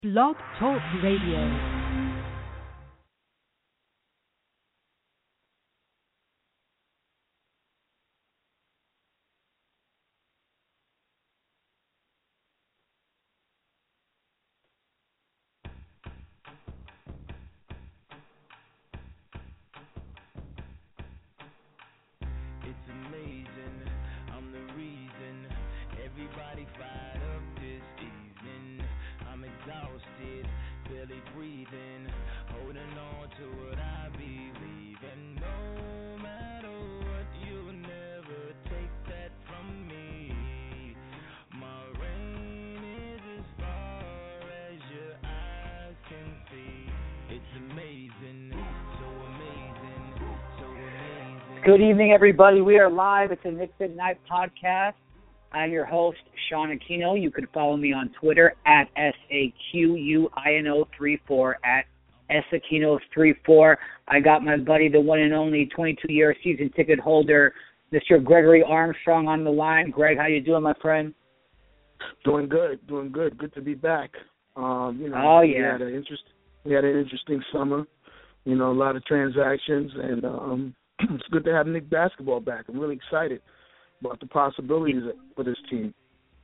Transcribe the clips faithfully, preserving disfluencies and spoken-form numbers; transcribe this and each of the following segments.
Blog Talk Radio. Good evening, everybody. We are live. It's a Knicks at Night podcast. I'm your host, Sean Aquino. You can follow me on Twitter at S A Q U I N O three four, at S Aquino three four. I got my buddy, the one and only twenty-two-year season ticket holder, Mister Gregory Armstrong, on the line. Greg, how you doing, my friend? Doing good, doing good. Good to be back. Um, you know, oh, yeah. We had, an interest, we had an interesting summer, you know, a lot of transactions, and um, it's good to have Knicks basketball back. I'm really excited about the possibilities for this team.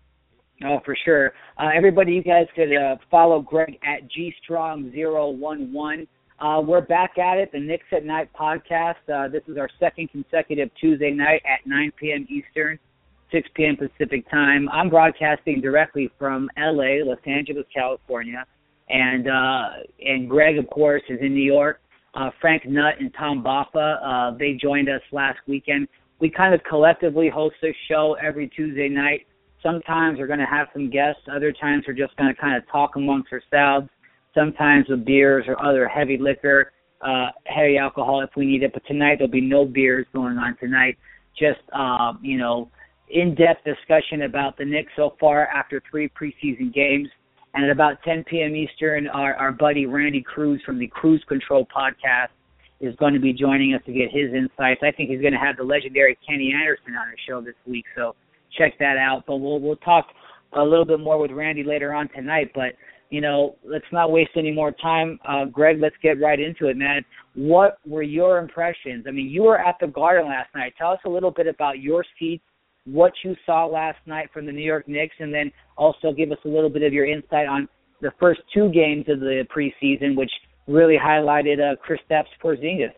Oh, for sure. Uh, everybody, you guys could uh, follow Greg at G Strong zero one one. Uh, we're back at it, the Knicks at Night podcast. Uh, this is our second consecutive Tuesday night at nine p.m. Eastern, six p.m. Pacific time. I'm broadcasting directly from L A, Los Angeles, California, and uh, and Greg, of course, is in New York. Uh, Frank Nutt and Tom Baffa, uh, they joined us last weekend. We kind of collectively host this show every Tuesday night. Sometimes we're going to have some guests. Other times we're just going to kind of talk amongst ourselves, sometimes with beers or other heavy liquor, uh, heavy alcohol if we need it. But tonight there'll be no beers going on tonight. Just, uh, you know, in-depth discussion about the Knicks so far after three preseason games. And at about ten p.m. Eastern, our, our buddy Randy Cruz from the Cruise Control podcast is going to be joining us to get his insights. I think he's going to have the legendary Kenny Anderson on our show this week, so check that out. But we'll we'll talk a little bit more with Randy later on tonight. But, you know, let's not waste any more time. Uh, Greg, let's get right into it, man. What were your impressions? I mean, you were at the Garden last night. Tell us a little bit about your seats, what you saw last night from the New York Knicks, and then also give us a little bit of your insight on the first two games of the preseason, which really highlighted uh, Kristaps Porzingis.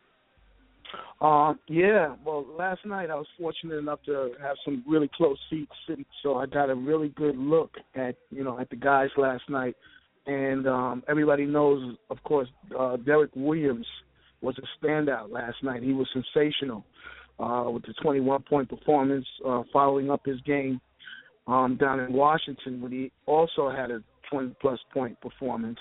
Um, yeah, well, last night I was fortunate enough to have some really close seats, so I got a really good look at, you know, at the guys last night. And um, everybody knows, of course, uh, Derek Williams was a standout last night. He was sensational. Uh, with the twenty-one point performance, uh, following up his game um, down in Washington, when he also had a twenty-plus point performance.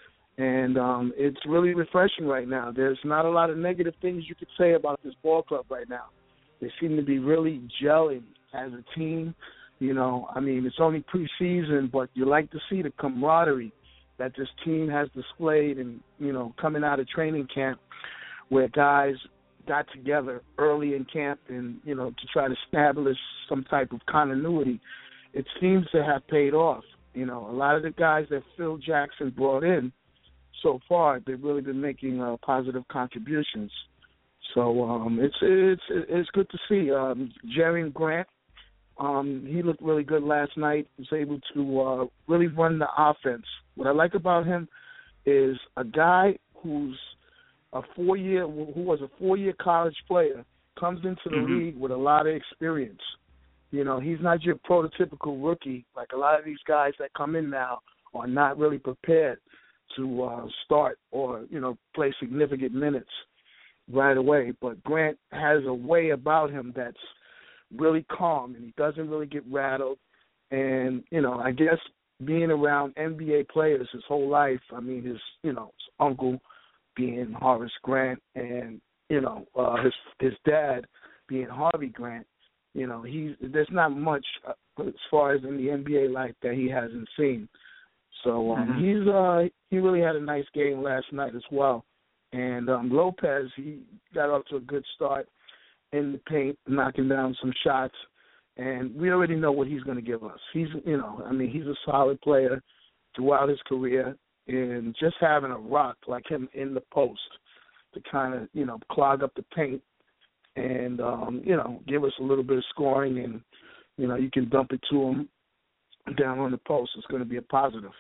And um, it's really refreshing right now. There's not a lot of negative things you could say about this ball club right now. They seem to be really gelling as a team. You know, I mean, it's only preseason, but you like to see the camaraderie that this team has displayed and, you know, coming out of training camp where guys – got together early in camp and, you know, to try to establish some type of continuity. It seems to have paid off. You know, a lot of the guys that Phil Jackson brought in so far, they've really been making uh, positive contributions. So um, it's it's it's good to see. Um, Jerry Grant, um, he looked really good last night. He was able to uh, really run the offense. What I like about him is a guy who's a four-year, who was a four-year college player, comes into the mm-hmm. league with a lot of experience. You know, he's not your prototypical rookie. Like a lot of these guys that come in now are not really prepared to uh, start or, you know, play significant minutes right away. But Grant has a way about him that's really calm, and he doesn't really get rattled. And, you know, I guess being around N B A players his whole life, I mean, his, you know, his uncle being Horace Grant, and, you know, uh, his his dad being Harvey Grant, you know, he's there's not much uh, as far as in the N B A life that he hasn't seen. So um, mm-hmm. he's uh, he really had a nice game last night as well. And um, Lopez, he got off to a good start in the paint, knocking down some shots. And we already know what he's going to give us. He's, you know, I mean, he's a solid player. throughout his career, and just having a rock like him in the post to kind of, you know, clog up the paint and, um, you know, give us a little bit of scoring, and, you know, you can dump it to him down on the post. It's going to be a positive.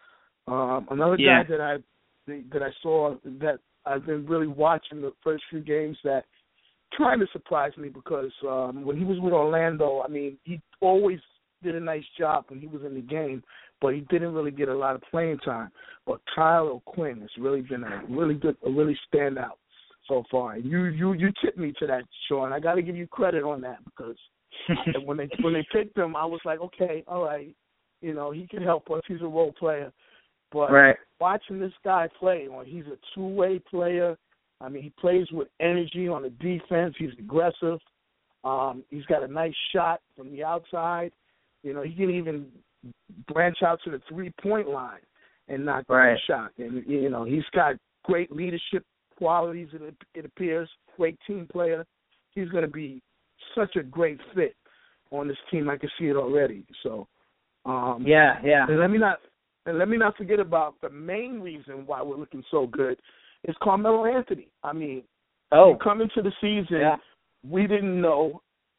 Um, another yeah. guy that I that I saw that I've been really watching the first few games that kind of surprised me because um, when he was with Orlando, I mean, he always did a nice job when he was in the game, but he didn't really get a lot of playing time. But Kyle O'Quinn has really been a really good, a really standout so far. And you, you, you tipped me to that, Sean. I got to give you credit on that because when they when they picked him, I was like, okay, all right, you know, he can help us. He's a role player. But right. watching this guy play, he's a two-way player. I mean, he plays with energy on the defense. He's aggressive. Um, he's got a nice shot from the outside. You know, he can even branch out to the three-point line and knock down right. a shot. And, you know, he's got great leadership qualities, it, it appears, great team player. He's going to be such a great fit on this team. I can see it already. So, um, yeah, yeah. And let me not and let me not forget about the main reason why we're looking so good is Carmelo Anthony. I mean, oh, coming to the season, yeah. we didn't know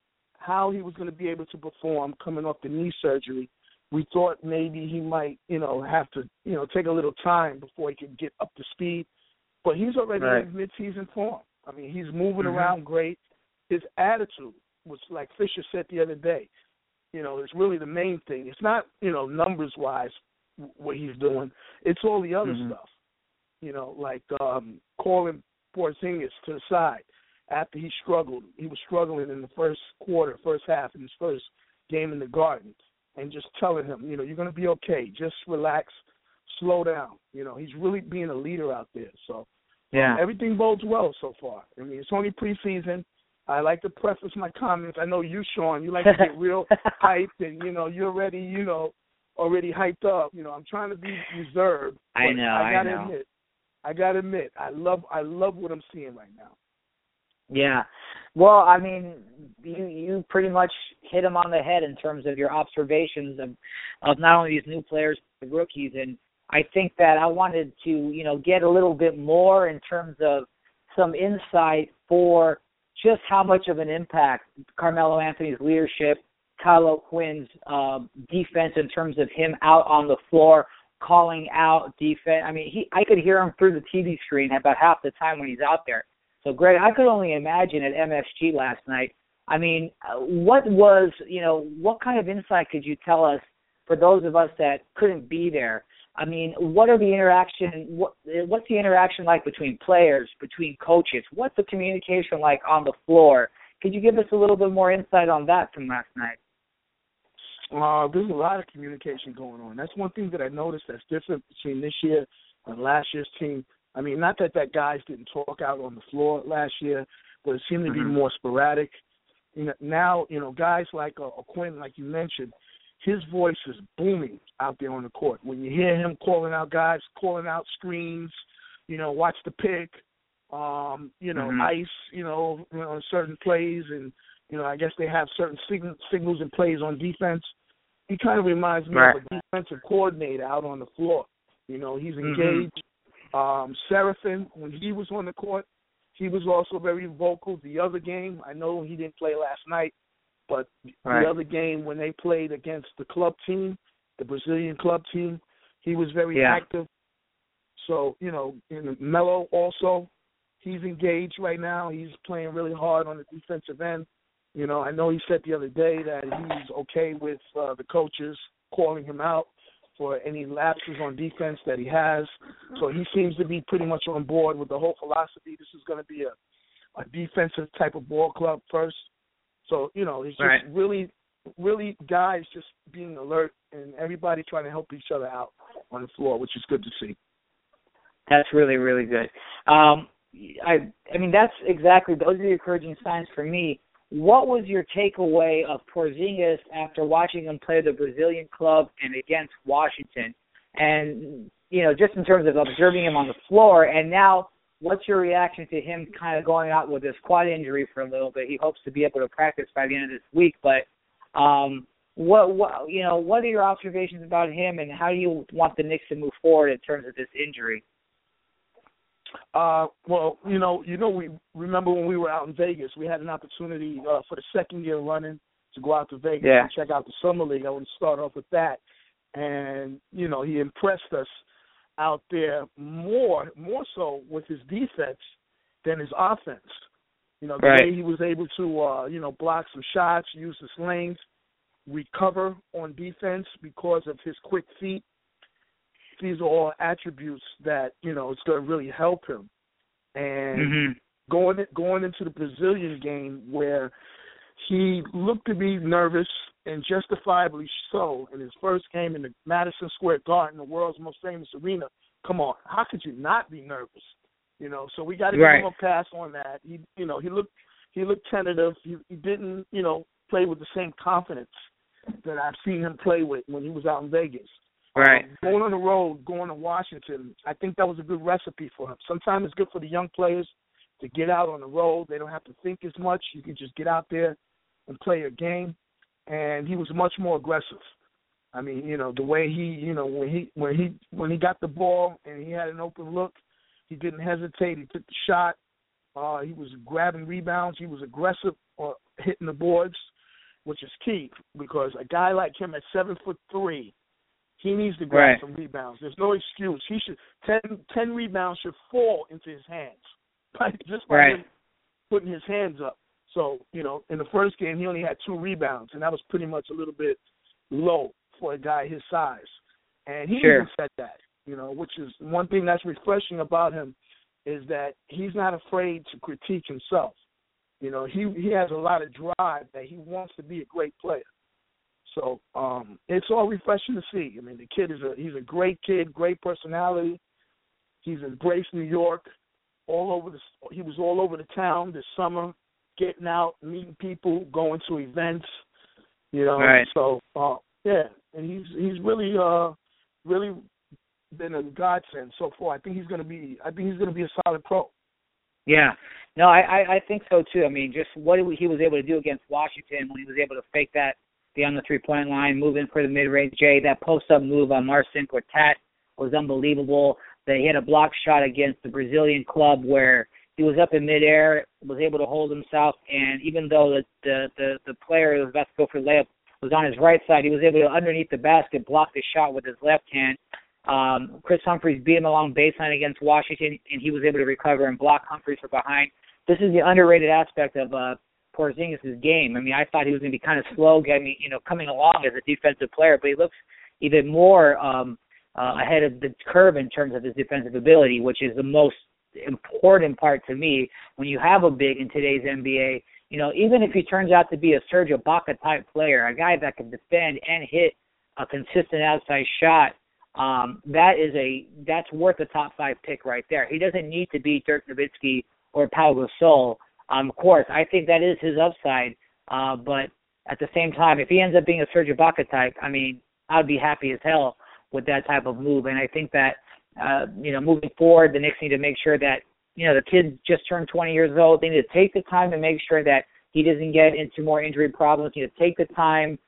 how he was going to be able to perform coming off the knee surgery. We thought maybe he might, you know, have to, you know, take a little time before he could get up to speed. But he's already right. in mid-season form. I mean, he's moving mm-hmm. around great. His attitude was, like Fisher said the other day, you know, it's really the main thing. It's not, you know, numbers-wise what he's doing. It's all the other mm-hmm. stuff, you know, like um, calling Porzingis to the side after he struggled. He was struggling in the first quarter, first half, in his first game in the Garden, and just telling him, you know, you're going to be okay. Just relax, slow down. You know, he's really being a leader out there. So yeah. um, everything bodes well so far. I mean, it's only preseason. I like to preface my comments. I know you, Sean, you like to get real hyped, and, you know, you're already, you know, already hyped up. You know, I'm trying to be reserved. I know, I gotta I know. admit, I gotta admit, I love, I love what I'm seeing right now. Yeah. Well, I mean, you you pretty much hit them on the head in terms of your observations of, of not only these new players, but the rookies. And I think that I wanted to, you know, get a little bit more in terms of some insight for just how much of an impact Carmelo Anthony's leadership, Kyle O'Quinn's uh, defense in terms of him out on the floor, calling out defense. I mean, he I could hear him through the T V screen about half the time when he's out there. So, Greg, I could only imagine at M S G last night. I mean, what was, you know, what kind of insight could you tell us for those of us that couldn't be there? I mean, what are the interaction, what, what's the interaction like between players, between coaches? What's the communication like on the floor? Could you give us a little bit more insight on that from last night? Uh, there's a lot of communication going on. That's one thing that I noticed that's different between this year and last year's team. I mean, not that that guys didn't talk out on the floor last year, but it seemed to be mm-hmm. more sporadic. You know, now, you know, guys like uh, O'Quinn, like you mentioned, his voice is booming out there on the court. When you hear him calling out guys, calling out screens, you know, watch the pick, um, you know, mm-hmm. ice, you know, you know, certain plays, and, you know, I guess they have certain sig- signals and plays on defense. He kind of reminds me right. of a defensive coordinator out on the floor. You know, he's engaged. Mm-hmm. Um, Seraphin, when he was on the court, he was also very vocal. The other game, I know he didn't play last night, but right. the other game when they played against the club team, the Brazilian club team, he was very yeah. active. So, you know, in Melo also, he's engaged right now. He's playing really hard on the defensive end. You know, I know he said the other day that he's okay with uh, the coaches calling him out for any lapses on defense that he has. So he seems to be pretty much on board with the whole philosophy. This is going to be a, a defensive type of ball club first. So, you know, it's just right. really, really guys just being alert and everybody trying to help each other out on the floor, which is good to see. That's really, really good. Um, I, I mean, that's exactly, those are the encouraging signs for me. What was your takeaway of Porzingis after watching him play the Brazilian club and against Washington? And, you know, just in terms of observing him on the floor, and now what's your reaction to him kind of going out with this quad injury for a little bit? He hopes to be able to practice by the end of this week, but um, what what you know what are your observations about him, and how do you want the Knicks to move forward in terms of this injury? Uh, well, you know, you know, we remember when we were out in Vegas, we had an opportunity uh, for the second year running to go out to Vegas yeah. and check out the summer league. I want to start off with that, and you know, he impressed us out there more, more so with his defense than his offense. You know, the right. way he was able to, uh, you know, block some shots, use his lanes, recover on defense because of his quick feet. These are all attributes that, you know, it's going to really help him. And mm-hmm. going going into the Brazilian game where he looked to be nervous, and justifiably so, in his first game in the Madison Square Garden, the world's most famous arena. Come on, how could you not be nervous? You know, so we got to right. give him a pass on that. He, you know, he looked he looked tentative. He, he didn't, you know, play with the same confidence that I've seen him play with when he was out in Vegas. Right. Um, going on the road, going to Washington, I think that was a good recipe for him. Sometimes it's good for the young players to get out on the road. They don't have to think as much. You can just get out there and play a game. And he was much more aggressive. I mean, you know, the way he, you know, when he when he when he got the ball and he had an open look, he didn't hesitate. He took the shot. Uh, he was grabbing rebounds. He was aggressive or hitting the boards, which is key because a guy like him at seven foot three, he needs to grab right. some rebounds. There's no excuse. He should ten, ten rebounds should fall into his hands, by, just by right. him putting his hands up. So, you know, in the first game he only had two rebounds, and that was pretty much a little bit low for a guy his size. And he sure. even said that, you know, which is one thing that's refreshing about him is that he's not afraid to critique himself. You know, he he has a lot of drive that he wants to be a great player. So um, it's all refreshing to see. I mean, the kid is a he's a great kid, great personality. He's embraced New York, all over the. He was all over the town this summer, getting out, meeting people, going to events. You know, right. so uh, yeah, and he's he's really uh really been a godsend so far. I think he's going to be. I think he's going to be a solid pro. Yeah. No, I, I, I think so, too. I mean, just what he was able to do against Washington when he was able to fake that beyond the three-point line, move in for the mid-range J, that post-up move on Marcin Gortat was unbelievable. That he had a block shot against the Brazilian club where he was up in midair, was able to hold himself, and even though the, the, the, the player who was about to go for the layup was on his right side, he was able to, underneath the basket, block the shot with his left hand. Um, Chris Humphries beat him along baseline against Washington, and he was able to recover and block Humphries from behind. This is the underrated aspect of uh, Porzingis' game. I mean, I thought he was going to be kind of slow, getting, you know, coming along as a defensive player, but he looks even more um, uh, ahead of the curve in terms of his defensive ability, which is the most important part to me when you have a big in today's N B A. You know, even if he turns out to be a Serge Ibaka type player, a guy that can defend and hit a consistent outside shot, um, that is a that's worth a top five pick right there. He doesn't need to be Dirk Nowitzki or Pau Gasol. Um, of course, I think that is his upside, uh, but at the same time, if he ends up being a Serge Ibaka type, I mean, I would be happy as hell with that type of move. And I think that, uh, you know, moving forward, the Knicks need to make sure that, you know, the kid just turned twenty years old. They need to take the time to make sure that he doesn't get into more injury problems. They need to take the time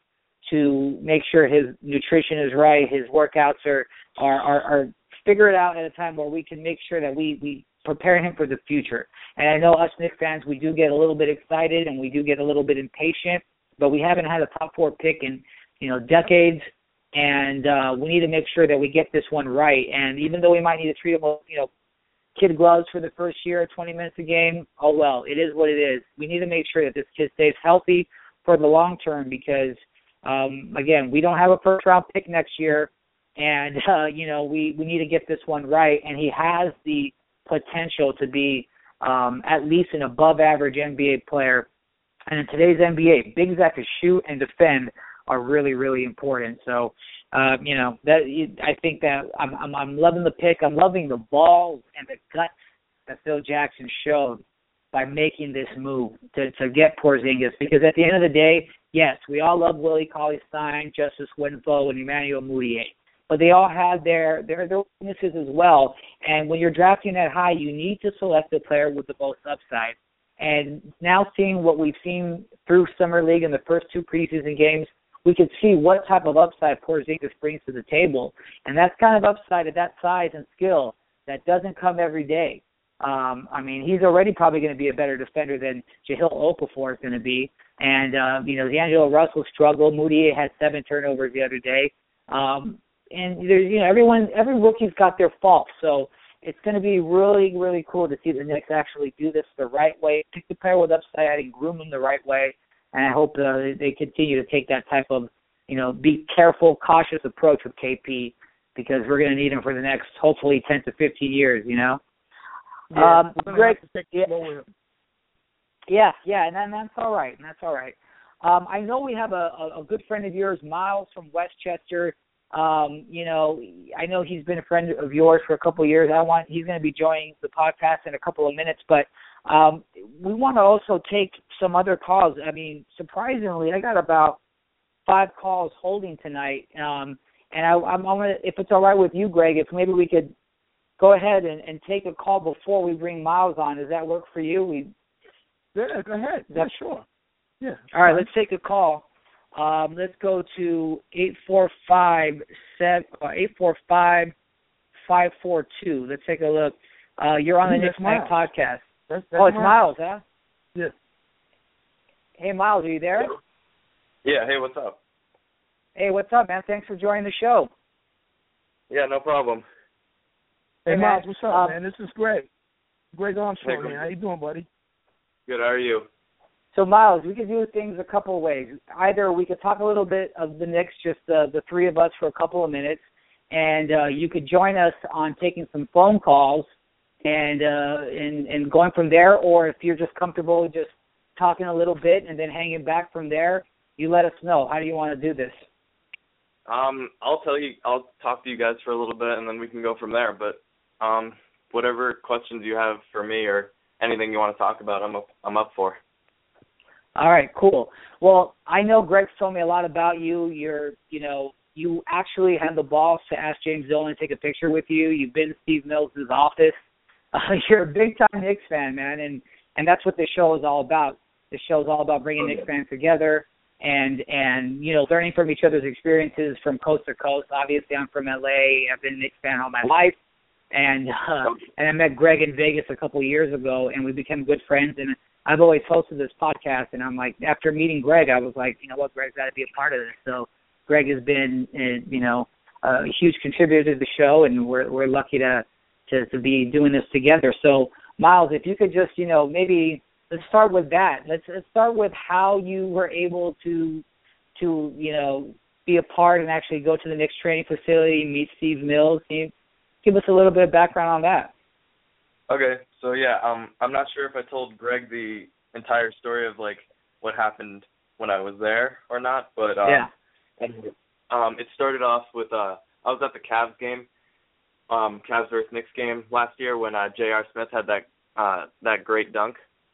to make sure his nutrition is right, his workouts are, are, are, are figure it out at a time where we can make sure that we, we prepare him for the future. And I know us Knicks fans, we do get a little bit excited and we do get a little bit impatient, but we haven't had a top four pick in, you know, decades. And uh, we need to make sure that we get this one right. And even though we might need to treat him with, you know, kid gloves for the first year, twenty minutes a game, oh, well, it is what it is. We need to make sure that this kid stays healthy for the long term because, um, again, we don't have a first-round pick next year. And, uh, you know, we, we need to get this one right. And he has the potential to be um, at least an above-average N B A player. And in today's N B A, bigs that can shoot and defend are really, really important. So, uh, you know, that I think that I'm, I'm I'm loving the pick. I'm loving the balls and the guts that Phil Jackson showed by making this move to, to get Porzingis. Because at the end of the day, yes, we all love Willie Cauley-Stein, Justice Winslow, and Emmanuel Mudiay. But they all have their, their, their weaknesses as well. And when you're drafting that high, you need to select the player with the most upside. And now seeing what we've seen through Summer League in the first two preseason games, we could see what type of upside Porzingis brings to the table. And that's kind of upside at that size and skill that doesn't come every day. Um, I mean, he's already probably going to be a better defender than Jahlil Okafor is going to be. And, uh, you know, D'Angelo Russell struggled. Moody had seven turnovers the other day. Um, and, there's, you know, everyone, every rookie's got their faults. So it's going to be really, really cool to see the Knicks actually do this the right way, pick the player with upside and groom them the right way. And I hope uh, they continue to take that type of, you know, be careful, cautious approach with K P, because we're going to need him for the next, hopefully, ten to fifteen years, you know? Yeah, um, we're Greg, have to take yeah, it yeah, yeah, and, and that's all right, and that's all right. Um, I know we have a, a, a good friend of yours, Miles from Westchester. Um, you know, I know he's been a friend of yours for a couple of years. I want he's going to be joining the podcast in a couple of minutes, but um, we want to also take some other calls. I mean, surprisingly, I got about five calls holding tonight, um, and I, I'm, I'm gonna, if it's all right with you, Greg, if maybe we could go ahead and, and take a call before we bring Miles on. Does that work for you? We, Yeah, go ahead. that, Yeah, sure. Yeah. All right, let's take a call. Um, let's go to eight four five seven uh, eight four five five four two. Let's take a look. Uh, you're on the Knicks Night podcast. That's, that's oh, it's Miles, Miles, huh? Yeah. Hey, Miles, are you there? Yeah, hey, what's up? Hey, what's up, man? Thanks for joining the show. Yeah, no problem. Hey, Hey, Miles, man. what's up, Um, man? This is Greg. Greg Armstrong, Hey, Greg. man. How you doing, buddy? Good, how are you? So, Miles, we could do things a couple of ways. Either we could talk a little bit of the Knicks, just uh, the three of us for a couple of minutes, and uh, you could join us on taking some phone calls and, uh, and and going from there, or if you're just comfortable just talking a little bit and then hanging back from there, you let us know. How do you want to do this? Um, I'll tell you, I'll talk to you guys for a little bit, and then we can go from there. But um, whatever questions you have for me or anything you want to talk about, I'm up, I'm up for. All right, cool. Well, I know Greg's told me a lot about you. You're, you know, you actually had the balls to ask James Dolan to take a picture with you. You've been in Steve Mills' office. Uh, you're a big-time Knicks fan, man, and, and that's what this show is all about. This show is all about bringing Okay. Knicks fans together and, and, you know, learning from each other's experiences from coast to coast. Obviously, I'm from L A. I've been a Knicks fan all my life. And uh, and I met Greg in Vegas a couple of years ago, and we became good friends. And I've always hosted this podcast, and I'm like, after meeting Greg, I was like, you know what, Greg's got to be a part of this. So Greg has been, uh, you know, a huge contributor to the show, and we're we're lucky to, to to be doing this together. So Miles, if you could just, you know, maybe let's start with that. Let's let's start with how you were able to to you know be a part and actually go to the Knicks training facility, meet Steve Mills. Can you give us a little bit of background on that? Okay, so yeah, um, I'm not sure if I told Greg the entire story of like what happened when I was there or not, but um, yeah, anyway, um, it started off with uh, I was at the Cavs game, um, Cavs versus Knicks game last year when uh, J R. Smith had that uh, that great dunk.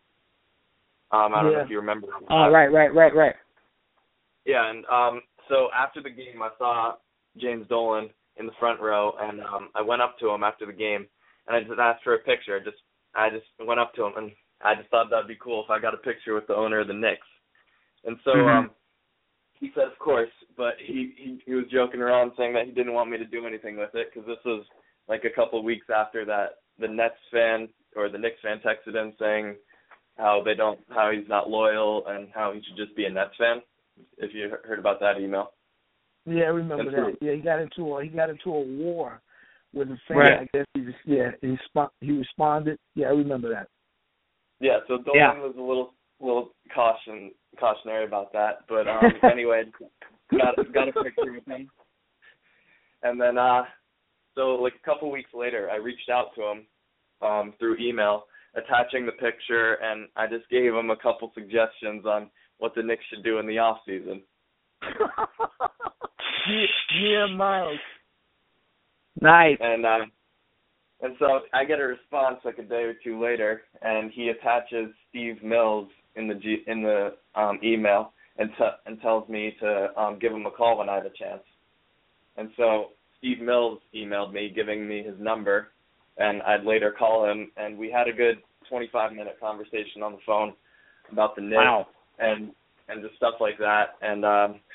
Um, I don't Yeah. know if you remember. oh right, right, right, right. Yeah, and um, so after the game, I saw James Dolan in the front row, and um, I went up to him after the game, and I just asked for a picture. I just, I just went up to him, and I just thought that'd be cool if I got a picture with the owner of the Knicks. And so Mhm. um, he said, of course, but he, he he was joking around saying that he didn't want me to do anything with it because this was like a couple of weeks after that the Nets fan or the Knicks fan texted him saying how they don't, how he's not loyal and how he should just be a Nets fan. If you heard about that email. Yeah, I remember That's that. true. Yeah, he got into a he got into a war with a fan. Right. I guess he just yeah he spo- he responded. Yeah, I remember that. Yeah, so Dolan Yeah. was a little little caution cautionary about that, but um, anyway, got got a picture with him, and then uh, so like a couple weeks later, I reached out to him um, through email, attaching the picture, and I just gave him a couple suggestions on what the Knicks should do in the off season. yeah, yeah, Miles. Nice. And um, and so I get a response like a day or two later, and he attaches Steve Mills in the G, in the um, email and t- and tells me to um, give him a call when I have a chance. And so Steve Mills emailed me, giving me his number, and I'd later call him, and we had a good twenty-five minute conversation on the phone about the Knicks Wow. and and just stuff like that, and um, how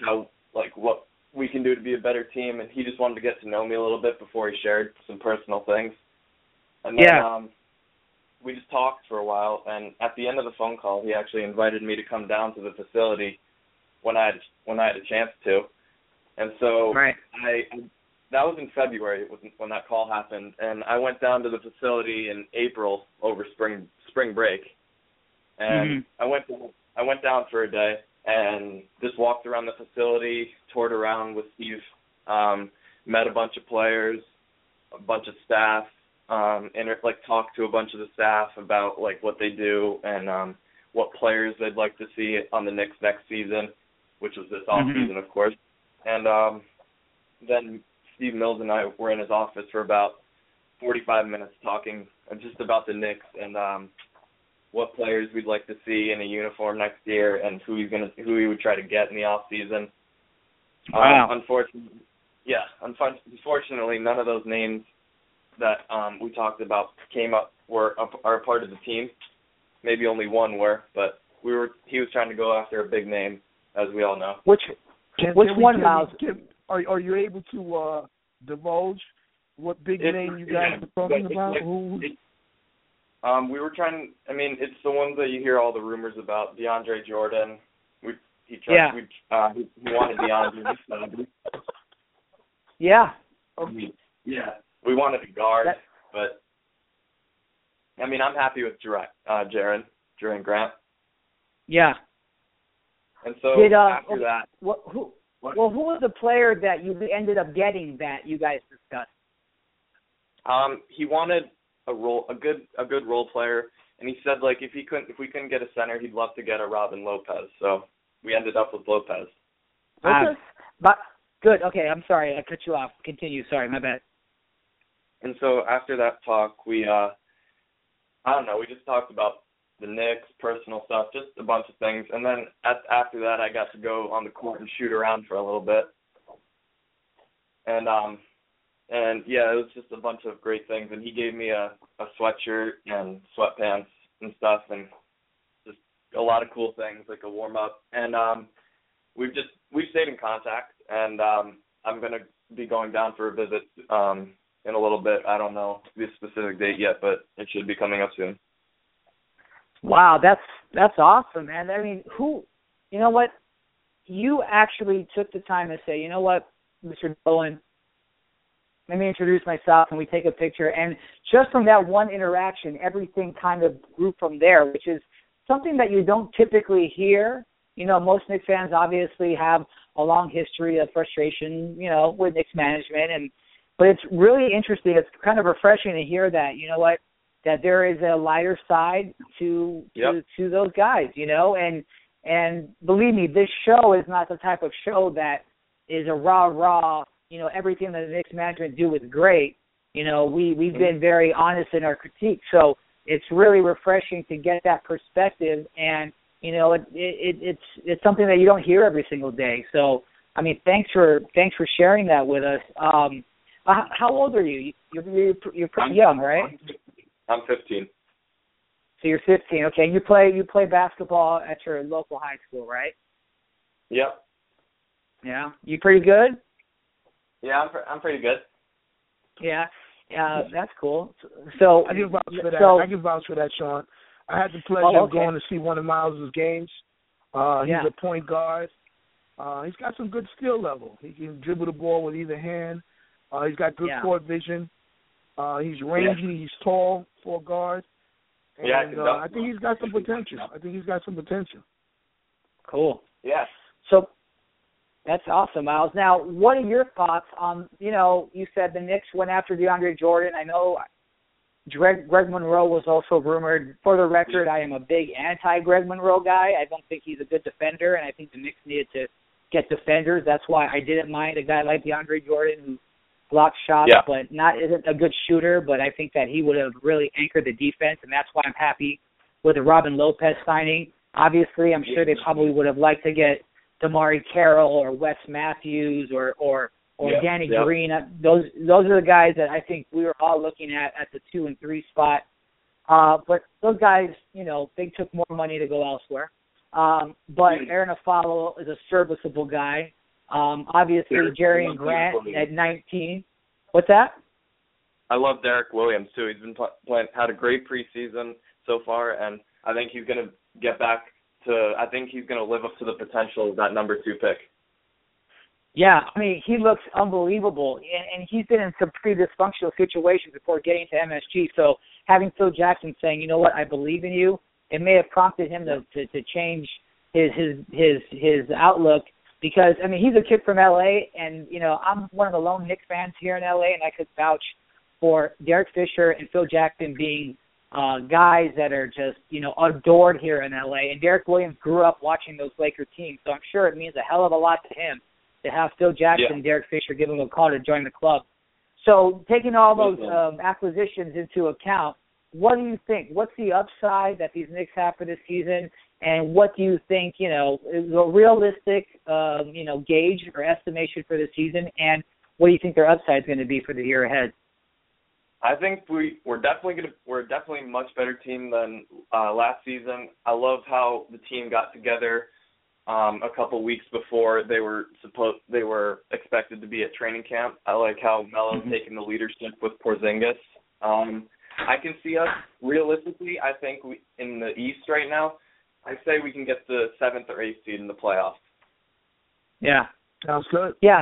like what we can do to be a better team, and he just wanted to get to know me a little bit before he shared some personal things. And then yeah. um, we just talked for a while, and at the end of the phone call, he actually invited me to come down to the facility when I had when I had a chance to. And so right. I that was in February when that call happened, and I went down to the facility in April over spring spring break, and mm-hmm. I went I went down for a day and just walked around the facility, toured around with Steve, um, met a bunch of players, a bunch of staff, um, and like talked to a bunch of the staff about like what they do and um, what players they'd like to see on the Knicks next season, which was this off mm-hmm. season, of course. And um, then Steve Mills and I were in his office for about forty-five minutes talking just about the Knicks and um, what players we'd like to see in a uniform next year and who he's gonna who he would try to get in the off season. Wow. Um, unfortunately, yeah. Unfortunately, none of those names that um, we talked about came up were are a part of the team. Maybe only one were, but we were. He was trying to go after a big name, as we all know. Which can, which can one, we, Miles? Can, are are you able to uh, divulge what big It's, name you guys yeah, were talking it's, about? It's, Who? It, um, we were trying. I mean, it's the ones that you hear all the rumors about. DeAndre Jordan. We he tried. Yeah. We, uh, he, he wanted DeAndre. yeah. Okay. Yeah. We wanted a guard, that, but I mean, I'm happy with Jaren, uh, Jaren, Jaren Grant. Yeah. And so Did, uh, after okay, that, what, who? what? Well, who was the player that you ended up getting that you guys discussed? Um, he wanted a role, a good, a good role player, and he said like if he couldn't, if we couldn't get a center, he'd love to get a Robin Lopez. So we ended up with Lopez. Lopez, uh, but good. Okay, I'm sorry, I cut you off. Continue. Sorry, my bad. And so after that talk, we, uh, I don't know, we just talked about the Knicks, personal stuff, just a bunch of things. And then at, after that, I got to go on the court and shoot around for a little bit. And, um, and yeah, it was just a bunch of great things. And he gave me a, a sweatshirt and sweatpants and stuff and just a lot of cool things, like a warm-up. And um, we've just, we've stayed in contact. And um, I'm going to be going down for a visit um in a little bit. I don't know the specific date yet, but it should be coming up soon. Wow, that's that's awesome, man. I mean, who, you know what? You actually took the time to say, you know what, Mister Dolan, let me introduce myself and we take a picture. And just from that one interaction, everything kind of grew from there, which is something that you don't typically hear. You know, most Knicks fans obviously have a long history of frustration, you know, with Knicks management and But it's really interesting. It's kind of refreshing to hear that, you know what, that there is a lighter side to yep. to, to those guys, you know. And and believe me, this show is not the type of show that is a rah rah. You know, everything that the Knicks management do is great. You know, we we've been very honest in our critique, so it's really refreshing to get that perspective. And you know, it, it it's it's something that you don't hear every single day. So I mean, thanks for thanks for sharing that with us. Um, How old are you? You're, you're, you're pretty young, right? I'm fifteen. So you're fifteen. Okay, you play you play basketball at your local high school, right? Yep. Yeah. You pretty good? Yeah, I'm I'm pretty good. Yeah. Uh, that's cool. So I can vouch for that. So, I can vouch for that, Sean. I had the pleasure oh, okay. of going to see one of Miles' games. Uh, he's yeah. a point guard. Uh, he's got some good skill level. He can dribble the ball with either hand. Uh, he's got good yeah. court vision. Uh, he's rangy. Yeah. He's tall for a guard. And, yeah, I, can uh, I think he's got some potential. I think he's got some potential. Cool. Yeah. So that's awesome, Miles. Now, what are your thoughts on, you know, you said the Knicks went after DeAndre Jordan. I know Greg, Greg Monroe was also rumored. For the record, I am a big anti-Greg Monroe guy. I don't think he's a good defender, and I think the Knicks needed to get defenders. That's why I didn't mind a guy like DeAndre Jordan who blocks shots, yeah. but not isn't a good shooter. But I think that he would have really anchored the defense, and that's why I'm happy with the Robin Lopez signing. Obviously, I'm sure they probably would have liked to get Damari Carroll or Wes Matthews or or, or yeah. Danny yeah. Green. Those those are the guys that I think we were all looking at at the two and three spot. Uh, but those guys, you know, they took more money to go elsewhere. Um, but Aaron Afalo is a serviceable guy. Um, obviously, Derek Jerry Grant at nineteen. What's that? I love Derek Williams, too. He's been playing, had a great preseason so far, and I think he's going to get back to, I think he's going to live up to the potential of that number two pick. Yeah, I mean, he looks unbelievable, and, and he's been in some pretty dysfunctional situations before getting to M S G. So having Phil Jackson saying, you know what, I believe in you, it may have prompted him to, to, to change his, his his his outlook because, I mean, he's a kid from L A, and, you know, I'm one of the lone Knicks fans here in L A, and I could vouch for Derek Fisher and Phil Jackson being uh, guys that are just, you know, adored here in L A. And Derek Williams grew up watching those Laker teams, so I'm sure it means a hell of a lot to him to have Phil Jackson yeah. and Derek Fisher give him a call to join the club. So taking all those um, acquisitions into account, what do you think? What's the upside that these Knicks have for this season, and what do you think, you know, is a realistic, um, you know, gauge or estimation for the season, and what do you think their upside is going to be for the year ahead? I think we we're definitely gonna we're definitely a much better team than uh, last season. I love how the team got together um, a couple weeks before they were supposed they were expected to be at training camp. I like how Melo's mm-hmm. taking the leadership with Porzingis. Um, I can see us realistically. I think we in the East right now. I say we can get the seventh or eighth seed in the playoffs. Yeah, sounds good. Yeah,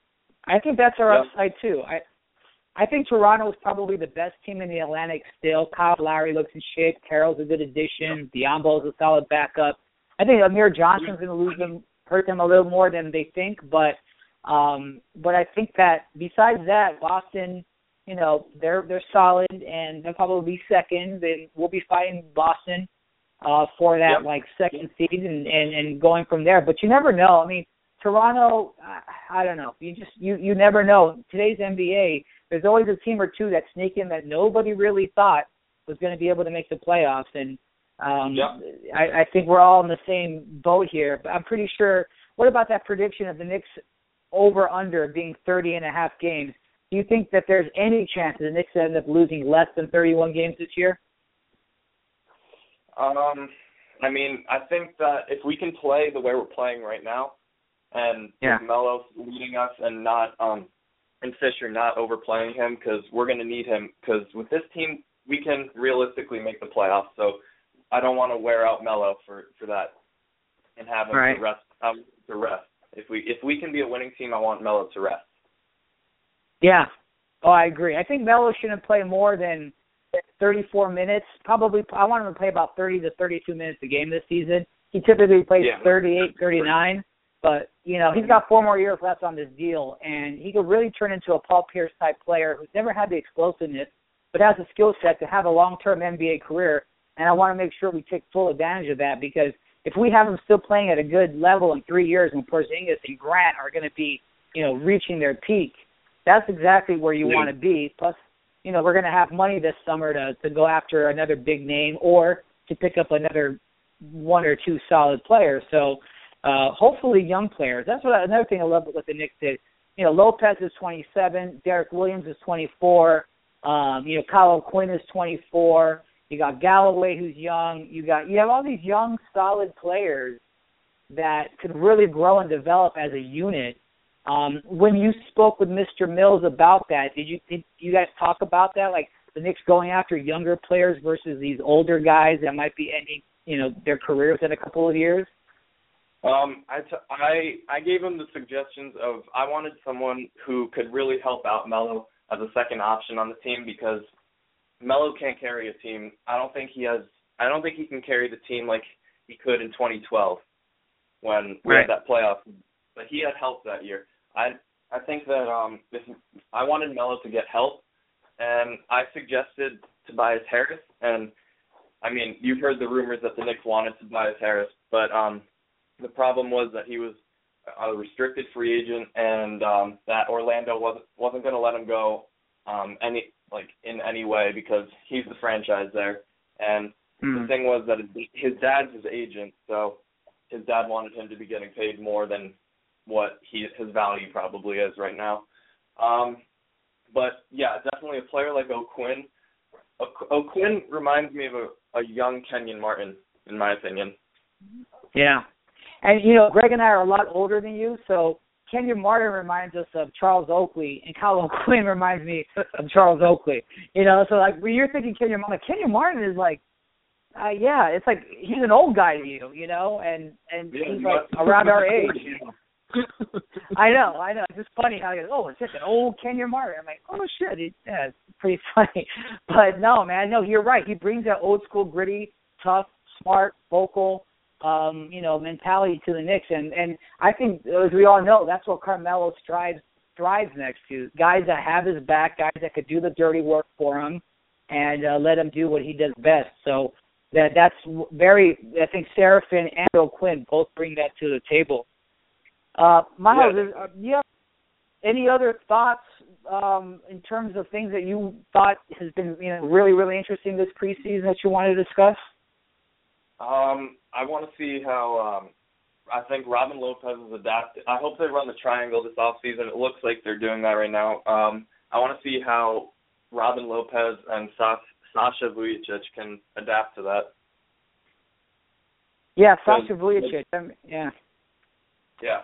I think that's our yep. upside too. I. I think Toronto is probably the best team in the Atlantic still. Kyle Lowry looks in shape. Carroll's a good addition. Diombo's a solid backup. I think Amir Johnson's going to lose them, hurt them a little more than they think. But um, but I think that besides that, Boston, you know, they're they're solid, and they'll probably be second. And we'll be fighting Boston uh, for that yep. like second seed and, and, and going from there. But you never know. I mean, Toronto, I, I don't know. You just you, you never know. Today's N B A. There's always a team or two that sneak in that nobody really thought was going to be able to make the playoffs. And um, yep. I, I think we're all in the same boat here. But I'm pretty sure, what about that prediction of the Knicks over-under being thirty and a half games? Do you think that there's any chance that the Knicks end up losing less than thirty-one games this year? Um, I mean, I think that if we can play the way we're playing right now, and yeah. Melo leading us and not um, – and Fisher not overplaying him because we're going to need him because with this team, we can realistically make the playoffs. So I don't want to wear out Melo for, for that and have him right. to rest. Um, to rest. If we if we can be a winning team, I want Melo to rest. Yeah. Oh, I agree. I think Melo shouldn't play more than thirty-four minutes. Probably, I want him to play about thirty to thirty-two minutes a game this season. He typically plays yeah. thirty-eight, thirty-nine. But, you know, he's got four more years left on this deal, and he could really turn into a Paul Pierce-type player who's never had the explosiveness but has a skill set to have a long-term N B A career. And I want to make sure we take full advantage of that because if we have him still playing at a good level in three years when Porzingis and Grant are going to be, you know, reaching their peak, that's exactly where you yeah. want to be. Plus, you know, we're going to have money this summer to, to go after another big name or to pick up another one or two solid players. So, Uh, hopefully young players. That's what I, another thing I love what the Knicks did. You know, Lopez is twenty-seven. Derek Williams is twenty-four. Um, you know, Kyle O'Quinn is twenty-four. You got Galloway who's young. You got you have all these young, solid players that could really grow and develop as a unit. Um, when you spoke with Mister Mills about that, did you did you guys talk about that? Like the Knicks going after younger players versus these older guys that might be ending, you know, their careers in a couple of years? Um, I, t- I I gave him the suggestions of I wanted someone who could really help out Melo as a second option on the team because Melo can't carry a team. I don't think he has. I don't think he can carry the team like he could in twenty twelve when we right. had that playoff. But he had help that year. I I think that um if I wanted Melo to get help, and I suggested Tobias Harris. And I mean, you've heard the rumors that the Knicks wanted Tobias Harris, but um. The problem was that he was a restricted free agent, and um, that Orlando wasn't wasn't going to let him go um, any like in any way because he's the franchise there. And mm. the thing was that his dad's his agent, so his dad wanted him to be getting paid more than what he his value probably is right now. Um, but yeah, definitely a player like O'Quinn. O- O'Quinn reminds me of a, a young Kenyon Martin, in my opinion. Yeah. And, you know, Greg and I are a lot older than you, so Kenyon Martin reminds us of Charles Oakley, and Kyle O'Quinn reminds me of Charles Oakley. You know, so like when you're thinking Kenyon Martin, Kenyon Martin is like, uh, yeah, it's like he's an old guy to you, you know, and and Yeah, he's you like must- around our age. You know? I know, I know. It's just funny how he goes, oh, it's just an old Kenyon Martin. I'm like, oh shit, it, yeah, it's pretty funny. But no, man, no, you're right. He brings that old school, gritty, tough, smart, vocal, um, you know, mentality to the Knicks, and and I think, as we all know, that's what Carmelo strives strives next to. Guys that have his back, guys that could do the dirty work for him, and uh, let him do what he does best. So that that's very. I think Seraphin and O'Quinn both bring that to the table. Uh, Miles, Yeah. is, uh, do you have any other thoughts um, in terms of things that you thought has been, you know, really, really interesting this preseason that you wanted to discuss? Um, I want to see how. Um, I think Robin Lopez is adapted. I hope they run the triangle this offseason. It looks like they're doing that right now. Um, I want to see how Robin Lopez and Sa- Sasha Vujicic can adapt to that. Yeah, Sasha Vujicic. Um, yeah. Yeah.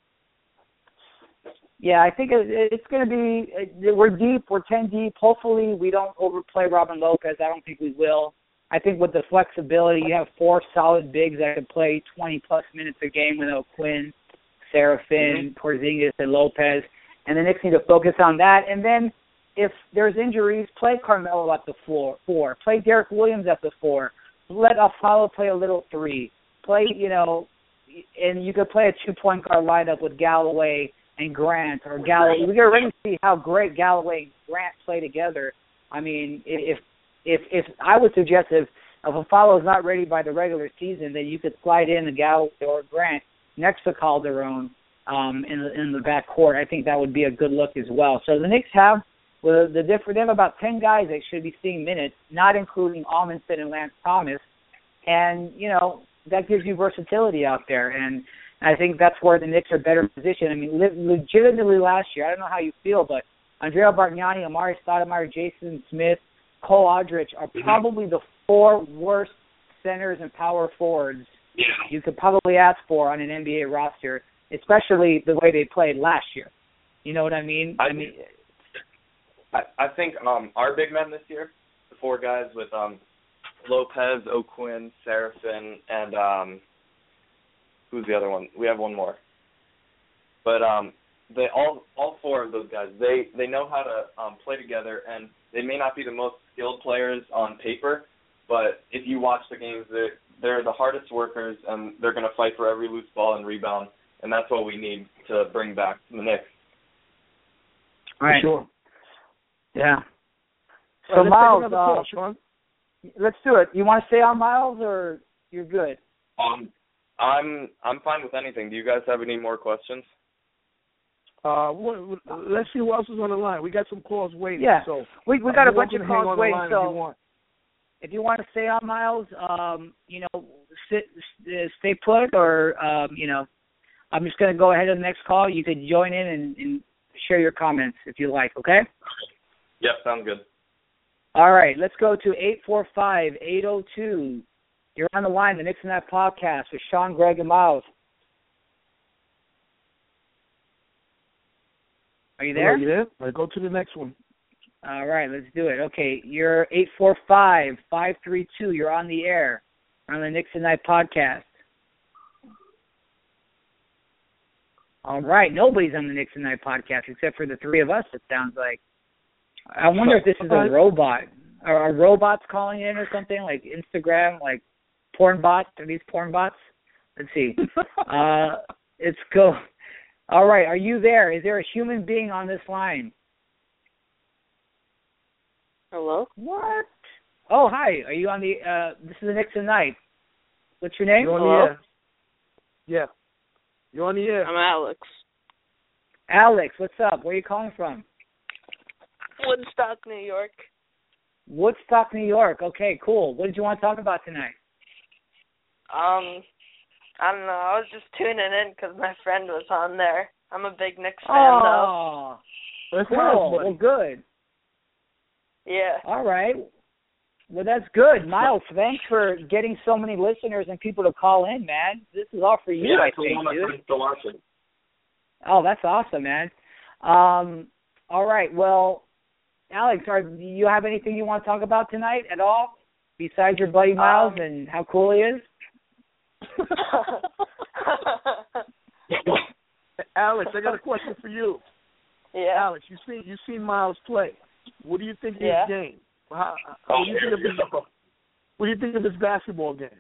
Yeah, I think it, it's going to be, we're deep, we're ten deep. Hopefully we don't overplay Robin Lopez. I don't think we will. I think with the flexibility, you have four solid bigs that can play twenty-plus minutes a game with O'Quinn, Seraphin, mm-hmm. Porzingis, and Lopez. And the Knicks need to focus on that. And then if there's injuries, play Carmelo at the floor, four. Play Derek Williams at the four. Let Apollo play a little three. Play, you know, and you could play a two-point guard lineup with Galloway and Grant, or Galloway. We can already see how great Galloway and Grant play together. I mean, if if if I would suggest if if Afalo is not ready by the regular season, then you could slide in the Galloway or Grant next to Calderon um, in the in the backcourt. I think that would be a good look as well. So the Knicks have well, the different. They have about ten guys that should be seeing minutes, not including Amundsen and Lance Thomas, and you know that gives you versatility out there. And I think that's where the Knicks are better positioned. I mean, le- legitimately last year, I don't know how you feel, but Andrea Bargnani, Amari Stoudemire, Jason Smith, Cole Aldrich are probably the four worst centers and power forwards yeah. you could probably ask for on an N B A roster, especially the way they played last year. You know what I mean? I, I mean, I, I think um, our big men this year, the four guys with um, Lopez, O'Quinn, Seraphin, and um, who's the other one? We have one more. But um, they all all four of those guys, they, they know how to um, play together, and they may not be the most skilled players on paper, but if you watch the games, they're, they're the hardest workers, and they're going to fight for every loose ball and rebound, and that's what we need to bring back to the Knicks. All right. Sure. Yeah. So, So, let's Miles, take another call, uh, Sean. let's do it. You want to stay on, Miles, or you're good? Um, I'm I'm fine with anything. Do you guys have any more questions? Uh, what, let's see who else is on the line. We got some calls waiting. Yeah. So We we got a you're bunch of welcome to hang calls on the waiting. line So if you want. if you want to stay on, Miles, um, you know, sit, stay put, or um, you know, I'm just going to go ahead to the next call. You could join in and, and share your comments if you like. Okay. Yep, sounds good. All right. Let's go to eight four five, eight oh two. You're on the line, the Knicks and That podcast with Sean, Greg, and Miles. Are you there? Are you there? All right, go to the next one. All right, let's do it. Okay, you're eight four five, five three two. You're on the air on the Knicks and Night podcast. All right, nobody's on the Knicks and Night podcast except for the three of us, it sounds like. I wonder if this is a robot. Are, are robots calling in or something, like Instagram, like porn bots? Are these porn bots? Let's see. uh, let's go. All right, are you there? Is there a human being on this line? Hello? What? Oh, hi. Are you on the, uh, this is the Knicks and Night. What's your name? You're on Hello? the air. Yeah. You're on the air. I'm Alex. Alex, what's up? Where are you calling from? Woodstock, New York. Woodstock, New York. Okay, cool. What did you want to talk about tonight? Um, I don't know. I was just tuning in because my friend was on there. I'm a big Knicks fan, Oh, That's cool. nice, Well, buddy. good. though. Yeah. All right. Well, that's good. Miles, thanks for getting so many listeners and people to call in, man. This is all for you, yeah, I it's a lot think, of dude. friends to watch it. Oh, that's awesome, man. Um, all right. Well, Alex, are, do you have anything you want to talk about tonight at all, besides your buddy Miles um, and how cool he is? Alex, I got a question for you. Yeah. Alex, you seen you seen Miles play. What do you think of Yeah. his game? How, what do you think of his What do you think of his basketball game?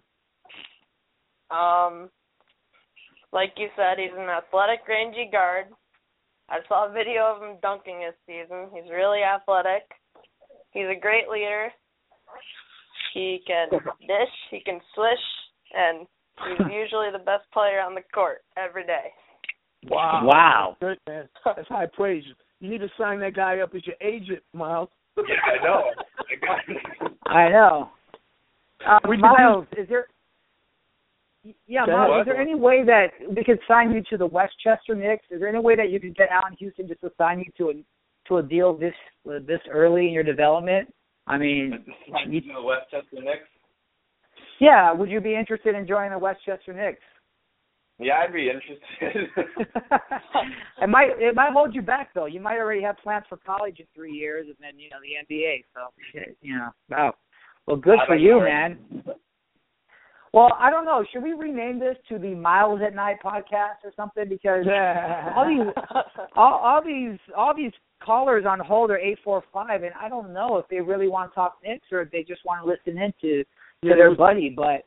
Um, like you said, he's an athletic, rangy guard. I saw a video of him dunking this season. He's really athletic. He's a great leader. He can dish, he can swish, and he's usually the best player on the court every day. Wow. Wow. Good, man. That's high praise. You need to sign that guy up as your agent, Miles. Yeah, I know. I know. Uh, We could Miles, is there? Yeah, Go Miles, ahead. is there any way that we could sign you to the Westchester Knicks? Is there any way that you could get Allen Houston just to sign you to a to a deal this uh, this early in your development? I mean, you, the Westchester Knicks? yeah. Would you be interested in joining the Westchester Knicks? Yeah, I'd be interested. it might it might hold you back though. You might already have plans for college in three years, and then you know the N B A. So you know, wow. Well, good I for don't you, know. man. Well, I don't know. Should we rename this to the Miles at Night podcast or something? Because all these all, all these all these callers on hold are eight four five, and I don't know if they really want to talk Knicks or if they just want to listen in to, to Yeah, their was- buddy. But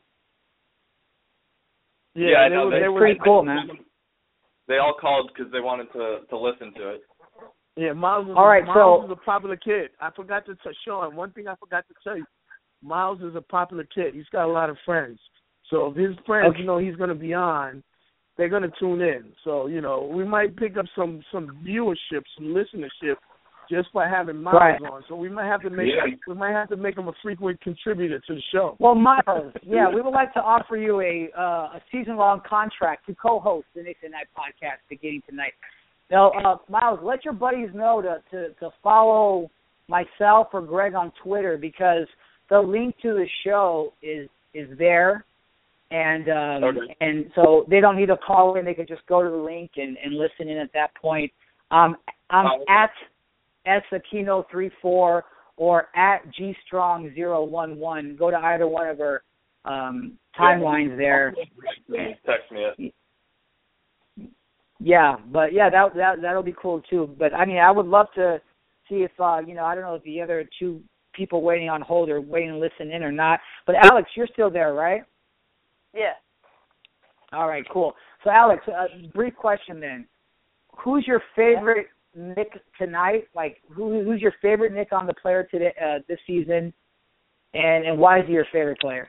Yeah, Yeah, I they know, were, they- they were pretty cool, man. They all called because they wanted to to listen to it. Yeah, Miles is, All right, Miles so- is a popular kid. I forgot to t- Sean, one thing I forgot to tell you. Miles is a popular kid. He's got a lot of friends. So if his friends Okay. know he's going to be on, they're going to tune in. So, you know, we might pick up some, some viewership, some listenership just by having Miles Right. on. So we might have to make Yeah. we might have to make him a frequent contributor to the show. Well, Miles, yeah, we would like to offer you a uh, a season long contract to co-host the Knicks at Night podcast beginning tonight. Now, uh, Miles, let your buddies know to, to to follow myself or Greg on Twitter because the link to the show is is there, and um, Okay. and so they don't need to call in; they can just go to the link and, and listen in at that point. Um, I'm Oh, okay. at S Aquino three four or at G Strong zero one one. Go to either one of our um, timelines there. Text me it. Yeah, but yeah, that that that'll be cool too. But I mean, I would love to see if uh, you know, I don't know if the other two people waiting on hold are waiting to listen in or not. But Alex, you're still there, right? Yeah. All right, cool. So Alex, uh, brief question then: who's your favorite Knick tonight? Like, who who's your favorite Knick on the player today uh, this season, and and why is he your favorite player?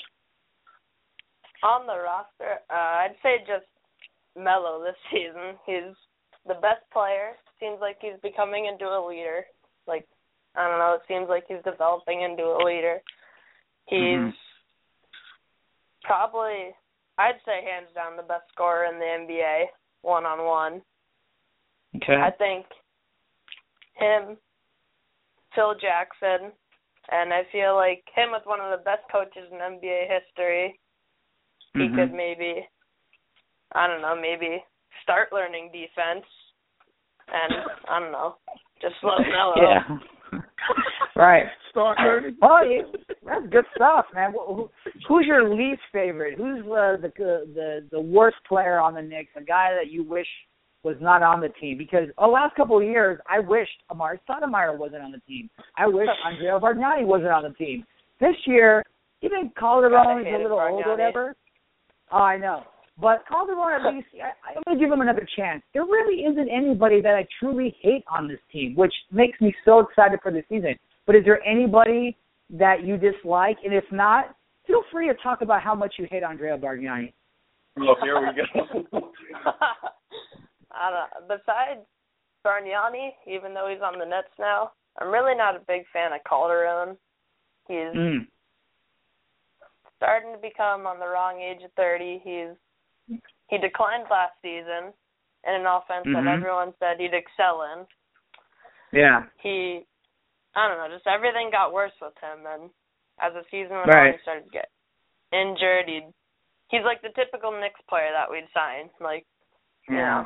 On the roster, uh, I'd say just Melo this season. He's the best player. Seems like he's becoming into a leader. Like, I don't know, it seems like he's developing into a leader. He's Mhm. probably, I'd say hands down, the best scorer in the N B A, one-on-one. Okay. I think him, Phil Jackson, and I feel like him with one of the best coaches in N B A history, he Mhm. could maybe, I don't know, maybe start learning defense, and I don't know, just let Melo. Yeah. Right. Start learning. Oh, yeah, that's good stuff, man. Who, who's your least favorite? Who's uh, the the the worst player on the Knicks? A guy that you wish was not on the team? Because the last couple of years, I wished Amari Stoudemire wasn't on the team. I wish Andrea Bargnani wasn't on the team. This year, even Calderon is a hated little old or Bargnani. whatever. Oh, I know. But Calderon, at least, I, I'm going to give him another chance. There really isn't anybody that I truly hate on this team, which makes me so excited for the season. But is there anybody that you dislike? And if not, feel free to talk about how much you hate Andrea Bargnani. Oh, here we go. I don't know. Besides Bargnani, even though he's on the Nets now, I'm really not a big fan of Calderon. He's Mm. starting to become on the wrong age of thirty. He's he declined last season in an offense Mhm. that everyone said he'd excel in. Yeah. He, I don't know, just everything got worse with him, and as the season went Right. on, he started to get injured. He'd, he's like the typical Knicks player that we'd sign, like, you Yeah. know,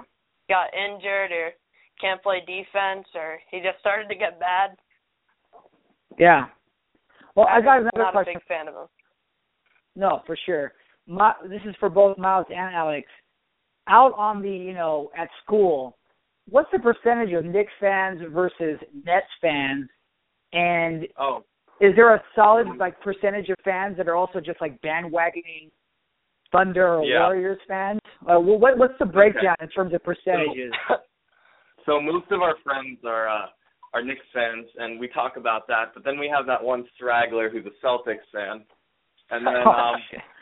got injured or can't play defense or he just started to get bad. Yeah. Well, I got another not question. Not a big fan of him. No, for sure. My, this is for both Miles and Alex. Out on the, you know, at school, what's the percentage of Knicks fans versus Nets fans? And oh. is there a solid, like, percentage of fans that are also just, like, bandwagoning Thunder or yeah. Warriors fans? Uh, well, what, what's the breakdown okay. in terms of percentages? So, so most of our friends are uh, are Knicks fans, and we talk about that. But then we have that one straggler who's a Celtics fan. And then... Um,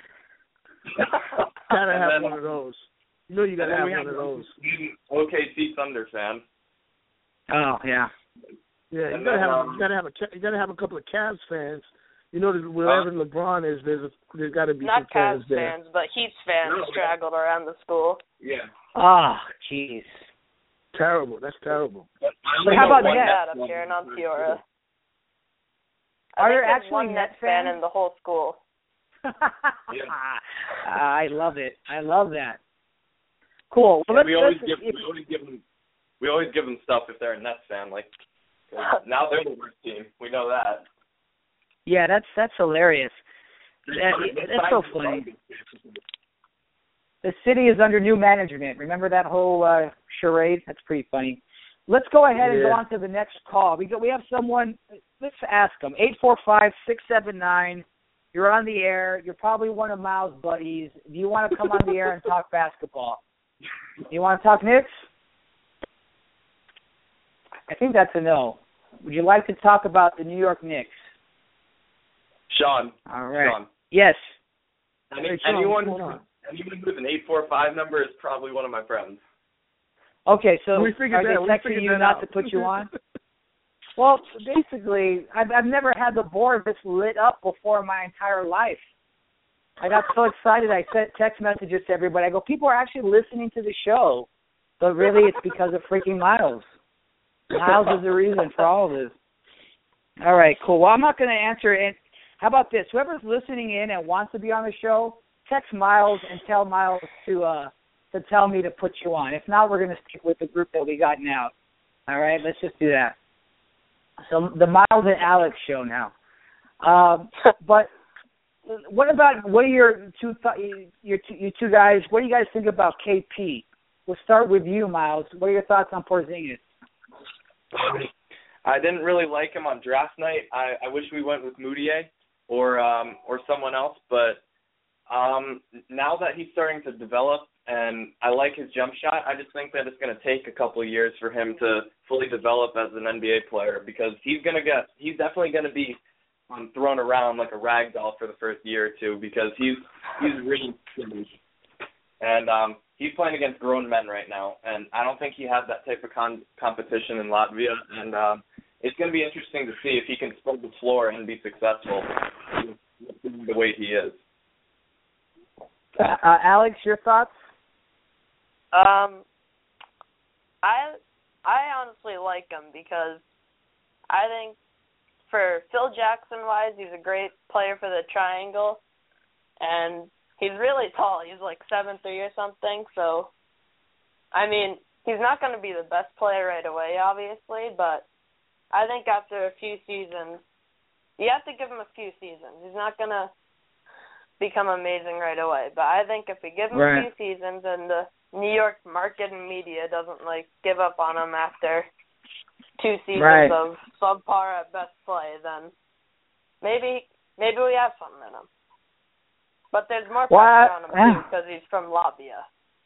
gotta have then, one of those. You know you gotta have one have of those. O K C Thunder fan. Oh yeah, yeah. And You gotta then, have um, you gotta have a you gotta have a couple of Cavs fans. You know that wherever uh, LeBron is, there's a, there's got to be not some fans Cavs there. fans, but Heat fans no, straggled around the school. Yeah. Oh, jeez. Terrible. That's terrible. But how about one Nets? Net up here in Onteora? Are there there's actually one Nets fan in the whole school? yeah. I love it. I love that. Cool. Well, yeah, let's, we always let's, give we always give them we always give them stuff if they're a Nets fan. Like now they're the worst team. We know that. Yeah, that's that's hilarious. That, that's so funny. The city is under new management. Remember that whole uh, charade? That's pretty funny. Let's go ahead and yeah. go on to the next call. We go, we have someone. Let's ask them. eight four five, six seven nine. You're on the air. You're probably one of Miles' buddies. Do you want to come on the air and talk basketball? You want to talk Knicks? I think that's a no. Would you like to talk about the New York Knicks? Sean. All right. Sean. Yes. Any, hey, Sean, anyone, who, anyone with an eight four five number is probably one of my friends. Okay, so we figured are they that. We texting figured you that not out. to put you on? Well, basically, I've, I've never had the board this lit up before in my entire life. I got so excited, I sent text messages to everybody. I go, people are actually listening to the show, but really it's because of freaking Miles. Miles is the reason for all of this. All right, cool. Well, I'm not going to answer it. How about this? Whoever's listening in and wants to be on the show, text Miles and tell Miles to uh, to tell me to put you on. If not, we're going to stick with the group that we got now. All right, let's just do that. So the Miles and Alex show now. Um, but what about what are your two th- your two, you two guys? What do you guys think about K P? We'll start with you, Miles. What are your thoughts on Porzingis? I didn't really like him on draft night. I, I wish we went with Moutier or um, or someone else. But um, now that he's starting to develop and I like his jump shot, I just think that it's going to take a couple of years for him to fully develop as an N B A player because he's going to get he's definitely going to be um, thrown around like a rag doll for the first year or two because he's he's really and um, he's playing against grown men right now, and I don't think he has that type of con- competition in Latvia, and um, it's going to be interesting to see if he can spread the floor and be successful the way he is. Uh, Alex, your thoughts? Um, I I honestly like him because I think for Phil Jackson-wise, he's a great player for the triangle, and he's really tall. He's like seven three or something. So, I mean, he's not going to be the best player right away, obviously, but I think after a few seasons, you have to give him a few seasons. He's not going to become amazing right away. But I think if we give him right. a few seasons and the New York market and media doesn't, like, give up on him after two seasons right. of subpar at best play, then maybe maybe we have something in him. But there's more pressure well, on him, yeah. too, because he's from Latvia.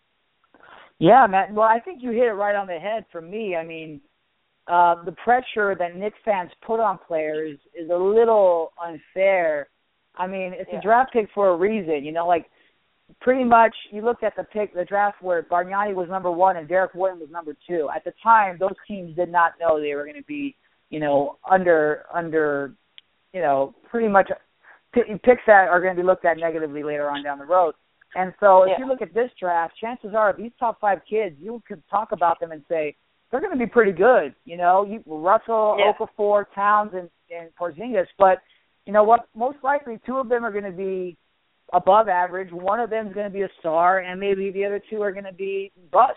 Yeah, Matt. Well, I think you hit it right on the head for me. I mean, uh, the pressure that Knicks fans put on players is a little unfair. I mean, it's yeah. a draft pick for a reason. You know, like, pretty much you looked at the pick, the draft where Bargnani was number one and Derek White was number two. At the time, those teams did not know they were going to be, you know, under, under, you know, pretty much – picks that are going to be looked at negatively later on down the road. And so if yeah. you look at this draft, chances are these top five kids, you could talk about them and say, they're going to be pretty good. You know, you, Russell, yeah. Okafor, Towns, and, and Porzingis. But you know what? Most likely two of them are going to be above average. One of them is going to be a star, and maybe the other two are going to be busts.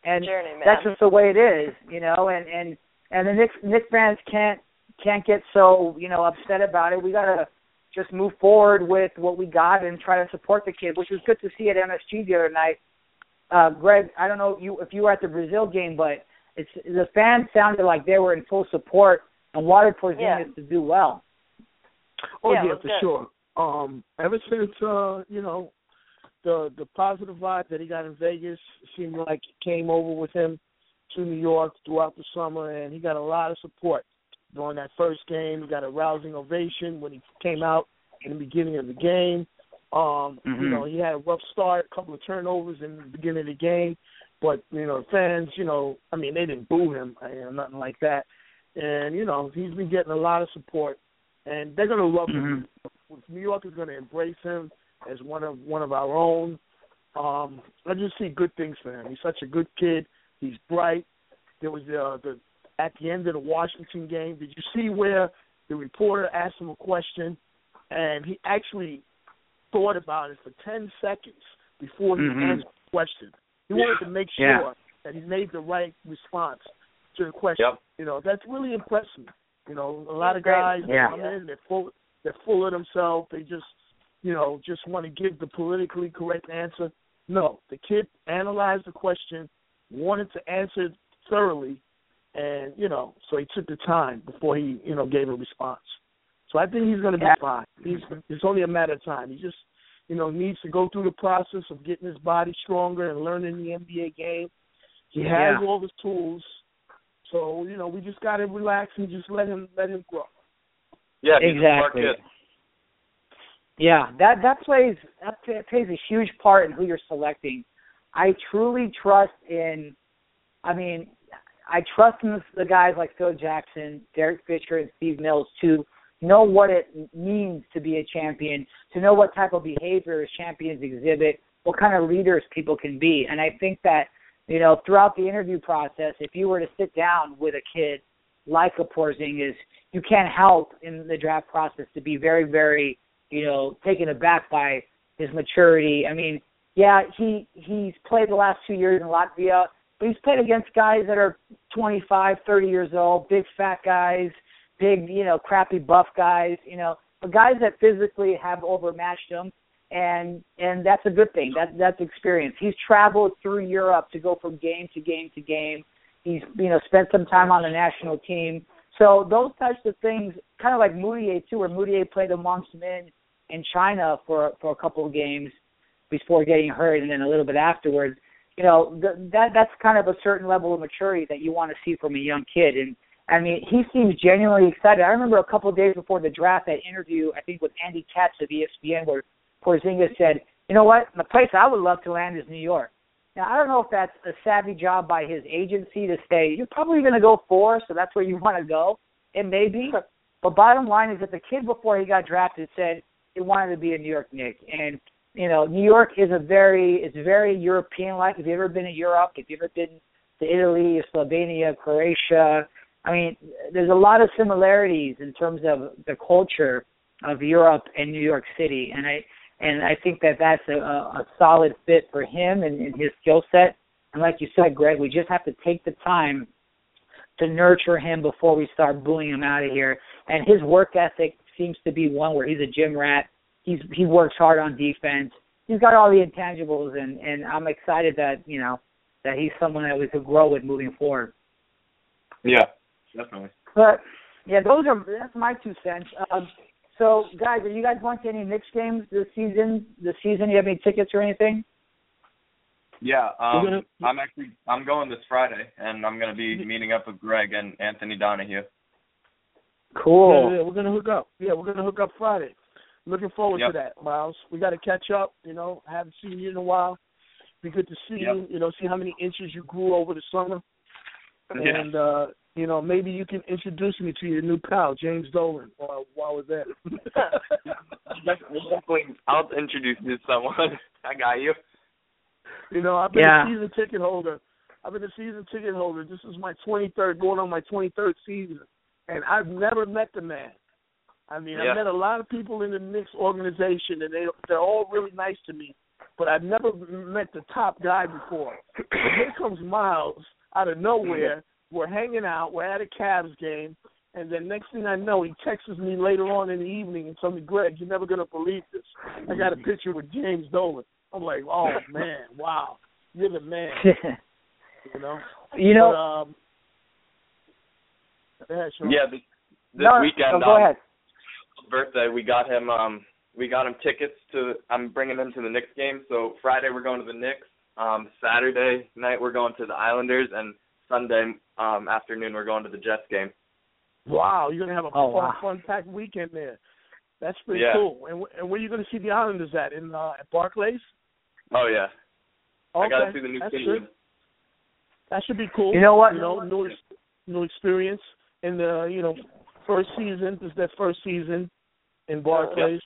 and journey, man. that's just the way it is, you know. And and and the Knicks Knicks fans can't can't get so you know upset about it. We gotta just move forward with what we got and try to support the kid, which was good to see at M S G the other night. Uh, Greg, I don't know if you if you were at the Brazil game, but it's the fans sounded like they were in full support and wanted Porzingis Yeah. to do well. Oh Yeah, yeah, it was for good. sure. Um, ever since uh, you know, the the positive vibe that he got in Vegas seemed like it came over with him to New York throughout the summer, and he got a lot of support during that first game. He got a rousing ovation when he came out in the beginning of the game. Um, Mm-hmm. You know, he had a rough start, a couple of turnovers in the beginning of the game, but you know, fans, you know, I mean, they didn't boo him, you know, nothing like that. And you know, he's been getting a lot of support, and they're gonna love him. Mm-hmm. New York is gonna embrace him as one of one of our own. Um, I just see good things for him. He's such a good kid. He's bright. There was uh, the at the end of the Washington game. Did you see where the reporter asked him a question, and he actually thought about it for ten seconds before he Mm-hmm. answered the question? He wanted to make sure Yeah. that he made the right response to the question. Yep. You know, that's really impressive. You know, a lot of Great. guys Yeah. come in, they're full, they're full of themselves. They just, you know, just want to give the politically correct answer. No, the kid analyzed the question, wanted to answer it thoroughly, and, you know, so he took the time before he, you know, gave a response. So I think he's going to be Yeah. fine. He's, it's only a matter of time. He just, you know, needs to go through the process of getting his body stronger and learning the N B A game. He has Yeah. all the tools. So, you know, we just got to relax and just let him let him grow. Yeah, he's a smart Exactly. kid. Yeah, that that plays that pla- plays a huge part in who you're selecting. I truly trust in. I mean, I trust in the, the guys like Phil Jackson, Derek Fisher, and Steve Mills to know what it means to be a champion, to know what type of behaviors champions exhibit, what kind of leaders people can be. And I think that, you know, throughout the interview process, if you were to sit down with a kid like a Porzingis, you can't help in the draft process to be very, very, you know, taken aback by his maturity. I mean, yeah, he he's played the last two years in Latvia, but he's played against guys that are twenty-five, thirty years old, big fat guys, big, you know, crappy buff guys, you know, but guys that physically have overmatched him, and and that's a good thing. That that's experience. He's traveled through Europe to go from game to game to game. He's, you know, spent some time on the national team. So those types of things, kind of like Moutier too, where Moutier played amongst men in China for for a couple of games before getting hurt, and then a little bit afterwards. You know, th- that that's kind of a certain level of maturity that you want to see from a young kid. And I mean, he seems genuinely excited. I remember a couple of days before the draft, that interview, I think with Andy Katz of E S P N, where Porzingis said, "You know what? The place I would love to land is New York." Now, I don't know if that's a savvy job by his agency to say, you're probably going to go four, so that's where you want to go. It may be. But bottom line is that the kid before he got drafted said he wanted to be a New York Knick. And, you know, New York is a very, it's very European-like. If you've ever been to Europe, if you've ever been to Italy, Slovenia, Croatia, I mean, there's a lot of similarities in terms of the culture of Europe and New York City. And I and I think that that's a, a solid fit for him and, and his skill set. And like you said, Greg, we just have to take the time to nurture him before we start booing him out of here. And his work ethic seems to be one where he's a gym rat. He's he works hard on defense. He's got all the intangibles, and, and I'm excited that, you know, that he's someone that we could grow with moving forward. Yeah, definitely. But yeah, those are that's my two cents. Um, so, guys, are you guys going to any Knicks games this season? This season, you have any tickets or anything? Yeah, um, We're gonna- I'm actually I'm going this Friday, and I'm going to be meeting up with Greg and Anthony Donahue. Cool. Yeah, yeah, we're gonna hook up. Yeah, we're gonna hook up Friday. Looking forward Yep. to that, Miles. We got to catch up. You know, I haven't seen you in a while. Be good to see Yep. you. You know, see how many inches you grew over the summer. Yeah. And uh, you know, maybe you can introduce me to your new pal, James Dolan, while while we're there. Definitely, I'll introduce you to someone. I got you. You know, I've been Yeah. a season ticket holder. I've been a season ticket holder. This is my twenty-third, going on my twenty-third season, and I've never met the man. I mean, Yeah. I've met a lot of people in the Knicks organization, and they they're all really nice to me. but I've never met the top guy before. But here comes Miles out of nowhere. We're hanging out. We're at a Cavs game. And then next thing I know, he texts me later on in the evening and tells me, Greg, you're never going to believe this. I got a picture with James Dolan. I'm like, oh, man, wow. You're the man. You know? You know. But, um, ahead, yeah, this, this no, weekend, no, go um, ahead. birthday, we got him um, we got him tickets to, I'm bringing him to the Knicks game. So Friday we're going to the Knicks. Um, Saturday night we're going to the Islanders. And Sunday um, afternoon we're going to the Jets game. Wow, you're going to have a oh, fun, wow. fun-packed weekend there. That's pretty yeah. cool. And, and where are you going to see the Islanders at? In uh, at Barclays? Oh, yeah. Okay. I got to see the new That's stadium. good. That should be cool. You know what? You know, new, new experience in the, you know, first season. This is their first season in Barclays.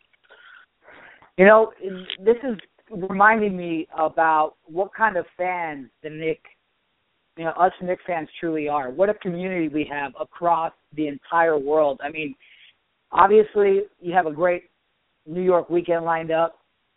You know, this is reminding me about what kind of fans the Knicks, you know, us Knicks fans truly are. What a community we have across the entire world. I mean, obviously, you have a great New York weekend lined up,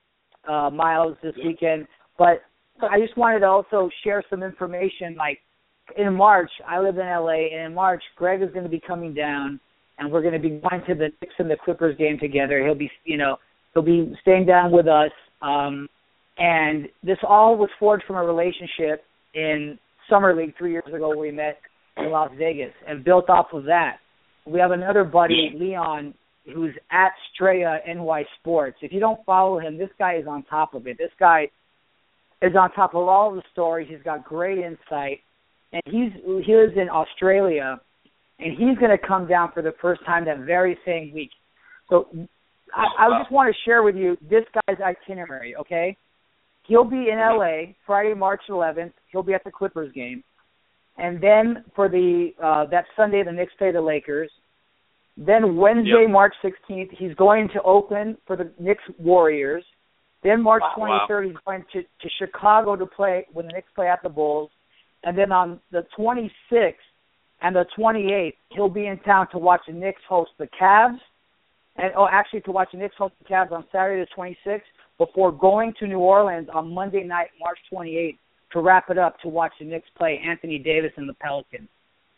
uh, Miles, this weekend. But I just wanted to also share some information. Like, in March, I live in L A, and in March, Greg is going to be coming down, and we're going to be going to the Knicks and the Clippers game together. He'll be, you know, he'll be staying down with us. Um, and this all was forged from a relationship in Summer League three years ago where we met in Las Vegas, and built off of that. We have another buddy, Leon, who's at Straya N Y Sports. If you don't follow him, this guy is on top of it. This guy is on top of all the stories. He's got great insight. And he's he lives in Australia, and he's going to come down for the first time that very same week. So I, I just want to share with you this guy's itinerary, okay? He'll be in L A Friday, March eleventh. He'll be at the Clippers game. And then for the uh, that Sunday, the Knicks play the Lakers. Then Wednesday, yep. March sixteenth, he's going to Oakland for the Knicks Warriors. Then March twenty-third, wow. he's going to, to Chicago to play when the Knicks play at the Bulls. And then on the twenty-sixth and the twenty-eighth, he'll be in town to watch the Knicks host the Cavs. And oh, actually to watch the Knicks host the Cavs on Saturday the twenty-sixth before going to New Orleans on Monday night, March twenty-eighth, to wrap it up to watch the Knicks play Anthony Davis and the Pelicans.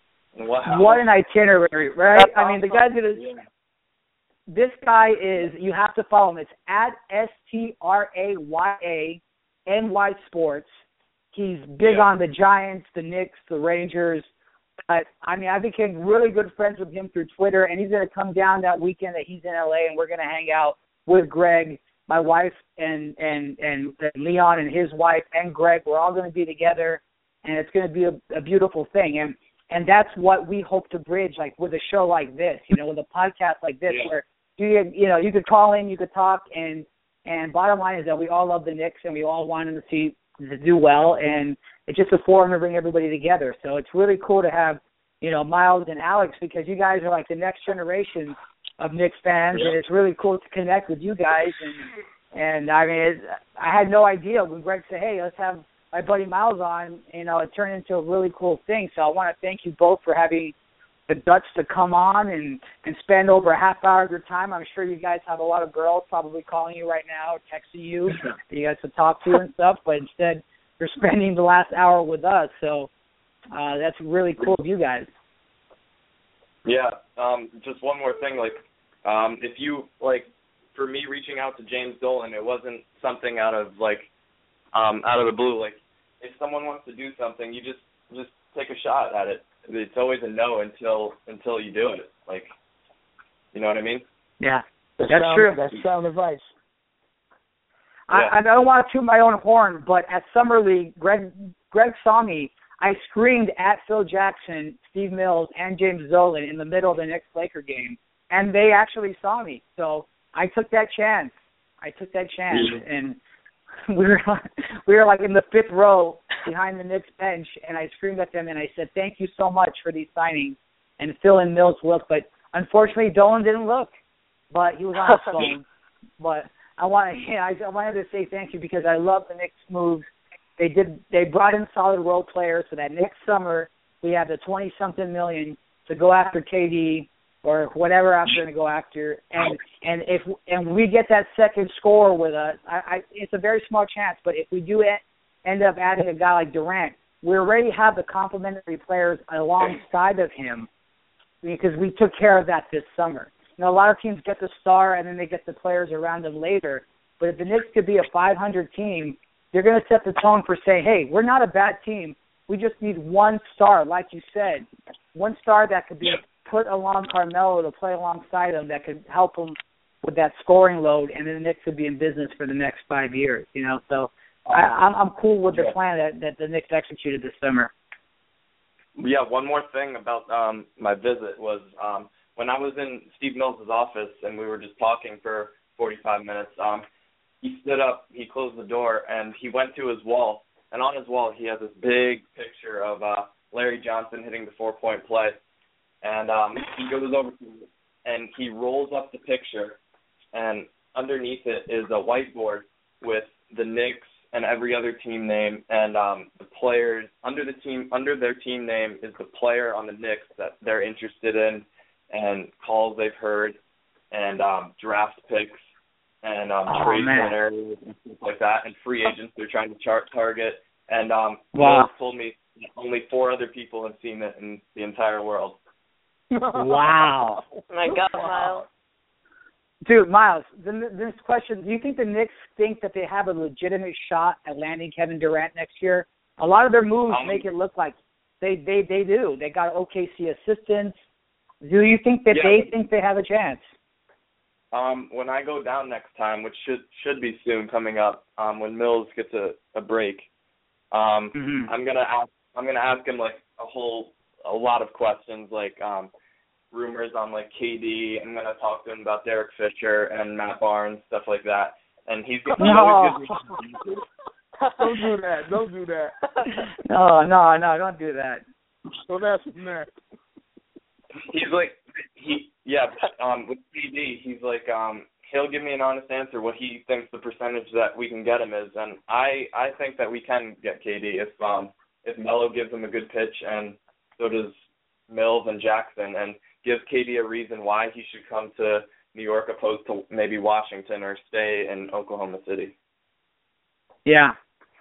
Wow. What an itinerary, right? That's I mean, awesome. the guy's going to... This guy is, you have to follow him. It's at S T R A Y A N Y Sports. He's big yeah. on the Giants, the Knicks, the Rangers. But, I mean, I became really good friends with him through Twitter, and he's going to come down that weekend that he's in L A, and we're going to hang out with Greg, my wife, and, and, and Leon and his wife, and Greg. We're all going to be together, and it's going to be a, a beautiful thing. And and that's what we hope to bridge, like, with a show like this, you know, with a podcast like this, yeah. where, you you know, you could call in, you could talk, and and bottom line is that we all love the Knicks, and we all want them to see to do well, and it's just a forum to bring everybody together. So it's really cool to have, you know, Miles and Alex, because you guys are like the next generation of Knicks fans, yeah. and it's really cool to connect with you guys. And and I mean, it, I had no idea when Greg said, "Hey, let's have my buddy Miles on." You know, it turned into a really cool thing. So I want to thank you both for having the guts to come on and, and spend over a half hour of your time. I'm sure you guys have a lot of girls probably calling you right now, texting you, for you guys to talk to and stuff, but instead you're spending the last hour with us. So uh, that's really cool of you guys. Yeah, um, just one more thing. Like, um, if you, like, for me reaching out to James Dolan, it wasn't something out of, like, um, out of the blue. Like, if someone wants to do something, you just, just take a shot at it. It's always a no until until you do it. Like, you know what I mean? Yeah, that's, that's sound, true. That's sound advice. I, yeah. I don't want to toot my own horn, but at Summer League, Greg Greg saw me. I screamed at Phil Jackson, Steve Mills, and James Dolan in the middle of the next Laker game, and they actually saw me. So I took that chance. I took that chance, yeah. and we were we were like in the fifth row behind the Knicks bench, and I screamed at them and I said, "Thank you so much for these signings." And Phil and Mills looked, but unfortunately Dolan didn't look, but he was on his phone. But I want to, yeah, I, I wanted to say thank you because I love the Knicks moves. They did, they brought in solid role players so that next summer we have the twenty something million to go after K D or whatever I'm going to go after, and and if and we get that second scorer with us, I, I it's a very small chance. But if we do end up adding a guy like Durant, we already have the complementary players alongside of him because we took care of that this summer. You know, a lot of teams get the star and then they get the players around them later. But if the Knicks could be a five hundred team, they're going to set the tone for saying, hey, we're not a bad team. We just need one star, like you said, one star that could be put along Carmelo to play alongside him that could help him with that scoring load, and then the Knicks would be in business for the next five years, you know. So I, I'm, I'm cool with the plan that, that the Knicks executed this summer. Yeah, one more thing about um, my visit was um, when I was in Steve Mills' office and we were just talking for forty-five minutes, um, he stood up, he closed the door, and he went to his wall. And on his wall, he has this big picture of uh, Larry Johnson hitting the four-point play. And um, he goes over to it, and he rolls up the picture, and underneath it is a whiteboard with the Knicks and every other team name, and um, the players under the team under their team name is the player on the Knicks that they're interested in, and calls they've heard, and um, draft picks, and um, oh, trade man. areas and stuff like that, and free agents they're trying to chart target. And um, wow. Mills told me only four other people have seen it in the entire world. Wow. My God, Miles. Dude, Miles, this question, do you think the Knicks think that they have a legitimate shot at landing Kevin Durant next year? A lot of their moves um, make it look like they, they, they do. They got O K C assistants. Do you think that yeah, they think they have a chance? Um, when I go down next time, which should should be soon coming up, um, when Mills gets a, a break, um, mm-hmm. I'm gonna ask I'm gonna ask him like a whole a lot of questions, like um, rumors on like K D. I'm gonna talk to him about Derek Fisher and Matt Barnes, stuff like that. And he's gonna he no. always gives me Don't do that. Don't do that. No, no, no, don't do that. Don't ask him that. He's like he yeah um with K D he's like um he'll give me an honest answer what he thinks the percentage that we can get him is, and I I think that we can get K D if um if Melo gives him a good pitch, and so does Mills and Jackson, and gives K D a reason why he should come to New York opposed to maybe Washington or stay in Oklahoma City. Yeah.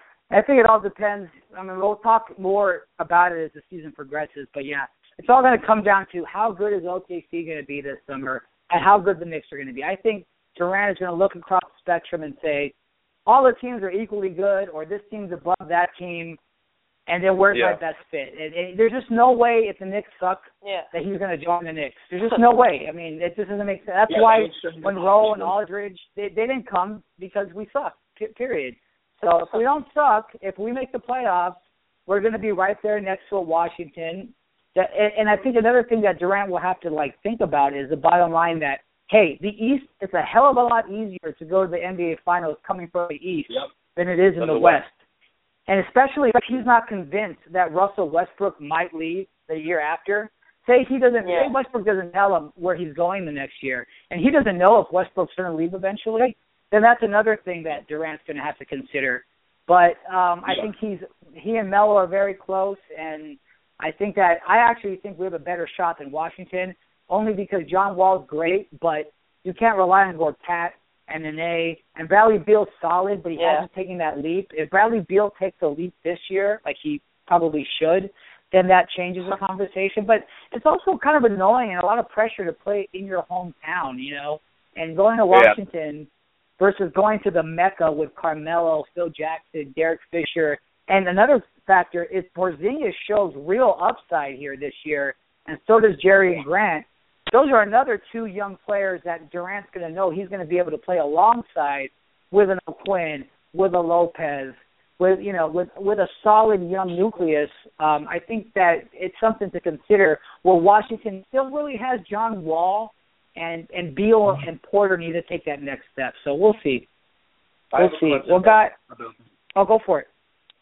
I think it all depends. I mean, we'll talk more about it as the season progresses, but yeah, it's all going to come down to how good is O K C going to be this summer and how good the Knicks are going to be. I think Durant is going to look across the spectrum and say, all the teams are equally good, or this team's above that team, and then where's yeah. my best fit? And, and there's just no way if the Knicks suck yeah. that he's going to join the Knicks. There's just no way. I mean, it just doesn't make sense. That's yeah, why Monroe and Aldridge, they, they didn't come because we suck, period. So if we don't suck, if we make the playoffs, we're going to be right there next to a Washington. That, and, and I think another thing that Durant will have to, like, think about is the bottom line that, hey, the East, it's a hell of a lot easier to go to the N B A Finals coming from the East yep. than it is in From the, the West. West. And especially if he's not convinced that Russell Westbrook might leave the year after. Say he doesn't, yeah. say Westbrook doesn't tell him where he's going the next year, and he doesn't know if Westbrook's going to leave eventually, then that's another thing that Durant's going to have to consider. But um, I yeah. think he's he and Melo are very close, and I think that I actually think we have a better shot than Washington, only because John Wall's great, but you can't rely on Gortat and Nene. And Bradley Beal's solid, but he yeah. hasn't taken that leap. If Bradley Beal takes a leap this year, like he probably should, then that changes the conversation. But it's also kind of annoying and a lot of pressure to play in your hometown, you know, and going to Washington. Yeah. Versus going to the Mecca with Carmelo, Phil Jackson, Derek Fisher. And another factor is Porzingis shows real upside here this year, and so does Jerry Grant. Those are another two young players that Durant's going to know he's going to be able to play alongside with an O'Quinn, with a Lopez, with, you know, with, with a solid young nucleus. Um, I think that it's something to consider where Washington still really has John Wall, And and Beal and Porter need to take that next step. So we'll see. We'll see. Well, got. I'll go for it.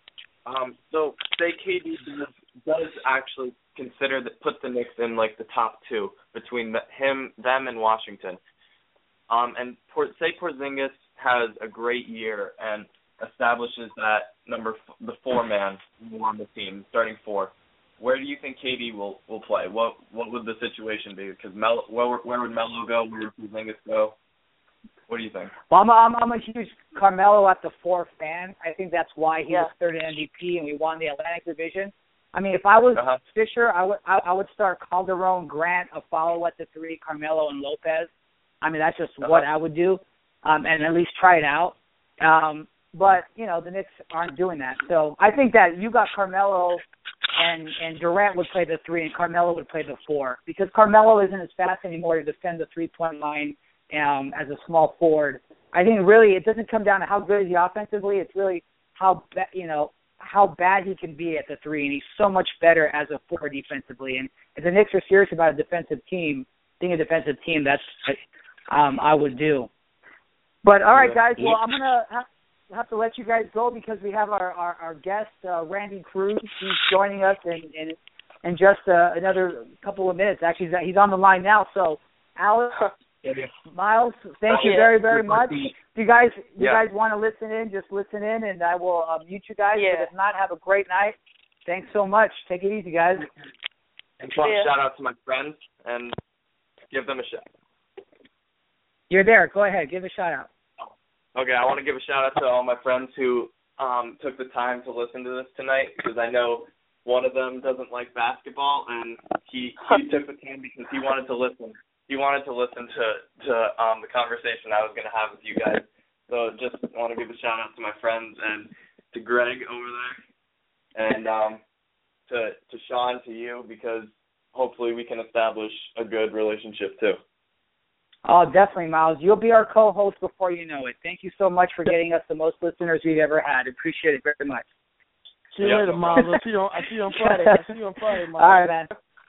Um. So say K D does, does actually consider that put the Knicks in like the top two between the, him, them, and Washington. Um. And Por, say Porzingis has a great year and establishes that number f- the four man on the team, starting four. where do you think K D will, will play? What what would the situation be? Because Melo, where where would Melo go? Where would Porzingis go? What do you think? Well, I'm a, I'm, I'm a huge Carmelo at the four fan. I think that's why he Yeah. was third in M V P and we won the Atlantic Division. I mean, if I was Uh-huh. Fisher, I would I, I would start Calderon, Grant, Afalo at the three, Carmelo, and Lopez. I mean, that's just Uh-huh. what I would do, um, and at least try it out. Um, but you know, the Knicks aren't doing that. So I think that you got Carmelo, and and Durant would play the three, and Carmelo would play the four, because Carmelo isn't as fast anymore to defend the three point line um, as a small forward. I think really it doesn't come down to how good is he offensively. It's really how ba- you know. how bad he can be at the three, and he's so much better as a four defensively. And if the Knicks are serious about a defensive team, being a defensive team, that's what um, I would do. But, all right, guys, well, I'm going to ha- have to let you guys go because we have our, our, our guest, uh, Randy Cruz. He's joining us in, in, in just uh, another couple of minutes. Actually, he's, he's on the line now. So, Alex, Miles, thank you very, very much. If you guys, you Yeah. guys want to listen in, just listen in, and I will uh, mute you guys. Yeah. But if not, have a great night. Thanks so much. Take it easy, guys. And want Yeah. to shout out to my friends and give them a shout. You're there. Go ahead. Give a shout out. Okay, I want to give a shout out to all my friends who um, took the time to listen to this tonight, because I know one of them doesn't like basketball, and he he took the time because he wanted to listen. He wanted to listen to to um, the conversation I was going to have with you guys. So just want to give a shout out to my friends and to Greg over there, and um, to to Sean, to you, because hopefully we can establish a good relationship too. Oh, definitely, Miles. You'll be our co-host before you know it. Thank you so much for getting us the most listeners we've ever had. Appreciate it very much. See you Yeah. later, Miles. I'll see you on, I'll see you on Friday. I'll see you on Friday, Miles. All right, man.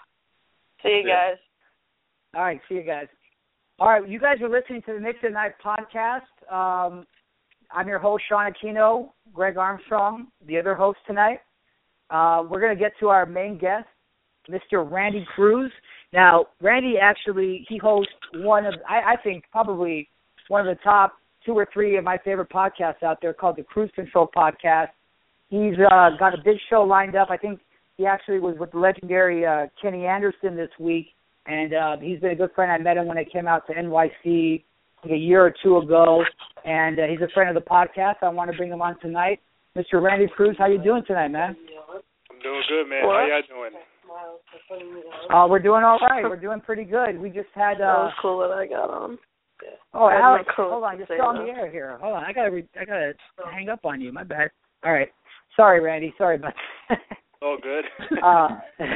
See you Yeah. guys. All right, see you guys. All right, you guys are listening to the Knicks at Night podcast. Um, I'm your host, Sean Aquino, Greg Armstrong, the other host tonight. Uh, we're going to get to our main guest, Mister Randy Cruz. Now, Randy actually, he hosts one of, I, I think, probably one of the top two or three of my favorite podcasts out there called the Cruise Control Podcast. He's uh, got a big show lined up. I think he actually was with the legendary uh, Kenny Anderson this week, and uh, he's been a good friend. I met him when I came out to N Y C like a year or two ago, and uh, he's a friend of the podcast. I want to bring him on tonight. Mister Randy Cruz, how you doing tonight, man? I'm doing good, man. How y'all doing? Uh, we're doing all right. We're doing pretty good. We just had. That Uh, was cool that I got on. oh, I had Alex, my coat hold on, you're to still on say the air here. Hold on, I gotta, re- I gotta hang up on you. My bad. All right, sorry, Randy. Sorry about that. All good. uh,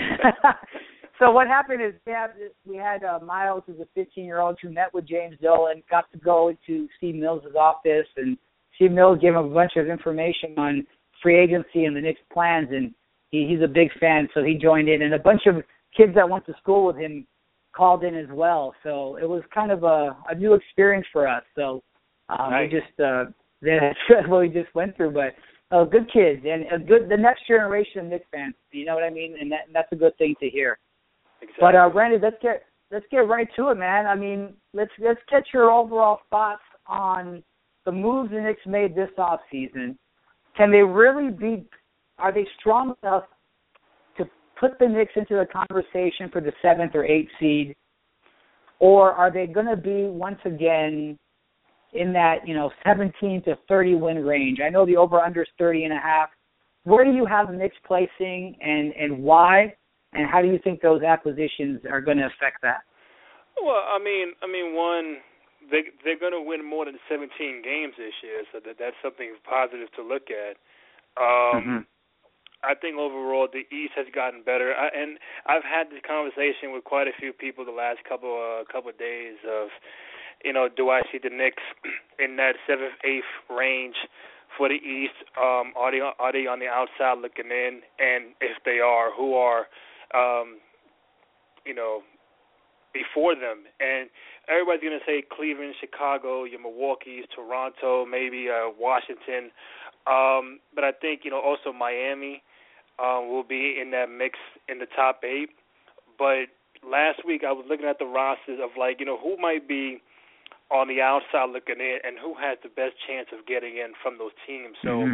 so what happened is we had we had uh, Miles, who's a fifteen-year-old who met with James Dolan, got to go to Steve Mills' office, and Steve Mills gave him a bunch of information on free agency and the Knicks' plans, and he, he's a big fan, so he joined in, and a bunch of kids that went to school with him called in as well. So it was kind of a, a new experience for us. So um, Nice. we just uh, that's what we just went through, but. Uh, good kids and a good the next generation of Knicks fans. You know what I mean? And that and that's a good thing to hear. Exactly. But uh, Randy, let's get let's get right to it, man. I mean, let's let's get your overall thoughts on the moves the Knicks made this off season. Can they really be? Are they strong enough to put the Knicks into the conversation for the seventh or eighth seed, or are they going to be once again in that, you know, seventeen to thirty win range? I know the over-under is thirty and a half. Where do you have the Knicks placing, and, and why? And how do you think those acquisitions are going to affect that? Well, I mean, I mean, one, they they're going to win more than seventeen games this year, so that that's something positive to look at. Um, mm-hmm. I think overall the East has gotten better, I, and I've had this conversation with quite a few people the last couple uh, couple of days of, you know, do I see the Knicks in that seventh, eighth range for the East? Um, are they are they on the outside looking in? And if they are, who are, um, you know, before them? And everybody's going to say Cleveland, Chicago, your Milwaukee's, Toronto, maybe uh, Washington. Um, but I think, you know, also Miami uh, will be in that mix in the top eight. But last week I was looking at the rosters of, like, you know, who might be on the outside looking in and who has the best chance of getting in from those teams. So, mm-hmm.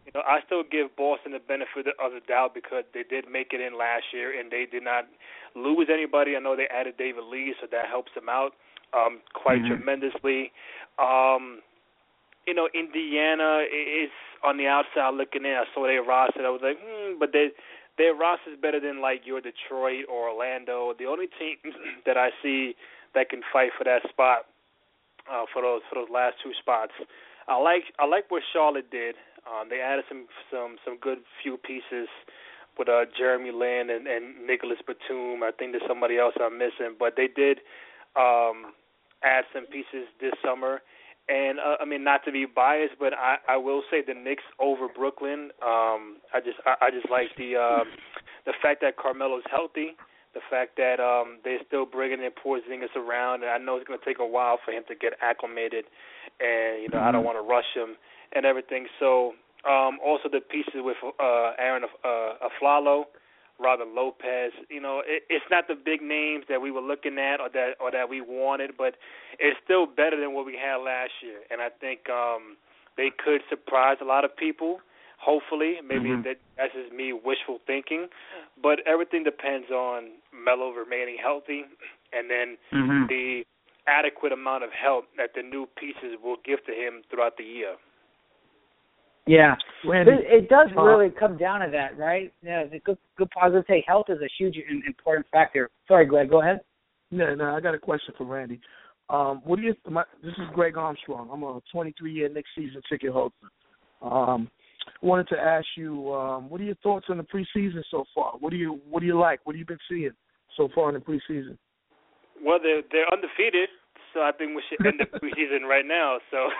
you know, I still give Boston the benefit of the doubt because they did make it in last year and they did not lose anybody. I know they added David Lee, so that helps them out um, quite mm-hmm. tremendously. Um, you know, Indiana is on the outside looking in. I saw their roster. I was like, hmm, but they, their roster is better than like your Detroit or Orlando. The only team that I see that can fight for that spot, uh, for those for those last two spots. I like I like what Charlotte did. Um, they added some some some good few pieces with uh, Jeremy Lin and, and Nicholas Batum. I think there's somebody else I'm missing, but they did um, add some pieces this summer. And uh, I mean, not to be biased, but I, I will say the Knicks over Brooklyn. Um, I just I, I just like the um, the fact that Carmelo's healthy. The fact that um, they're still bringing in Porzingis around, and I know it's going to take a while for him to get acclimated, and you know mm-hmm. I don't want to rush him and everything. So um, also the pieces with uh, Aaron uh, Aflalo, Robin Lopez. You know, it, it's not the big names that we were looking at or that or that we wanted, but it's still better than what we had last year, and I think um, they could surprise a lot of people. Hopefully, maybe mm-hmm. that, that's just me wishful thinking, but everything depends on Melo remaining healthy and then mm-hmm. the adequate amount of help that the new pieces will give to him throughout the year. Yeah, Randy, it, it does really come down to that, right? Yeah, the good, good positive say health is a huge important factor. Sorry, Greg, go ahead. No, no, I got a question for Randy. Um, what do you? My, this is Greg Armstrong. I'm a twenty-three year Knicks season ticket holder. Um, wanted to ask you, um, what are your thoughts on the preseason so far? What do you What do you like? What have you been seeing so far in the preseason? Well, they're they're undefeated, so I think we should end the preseason right now. So,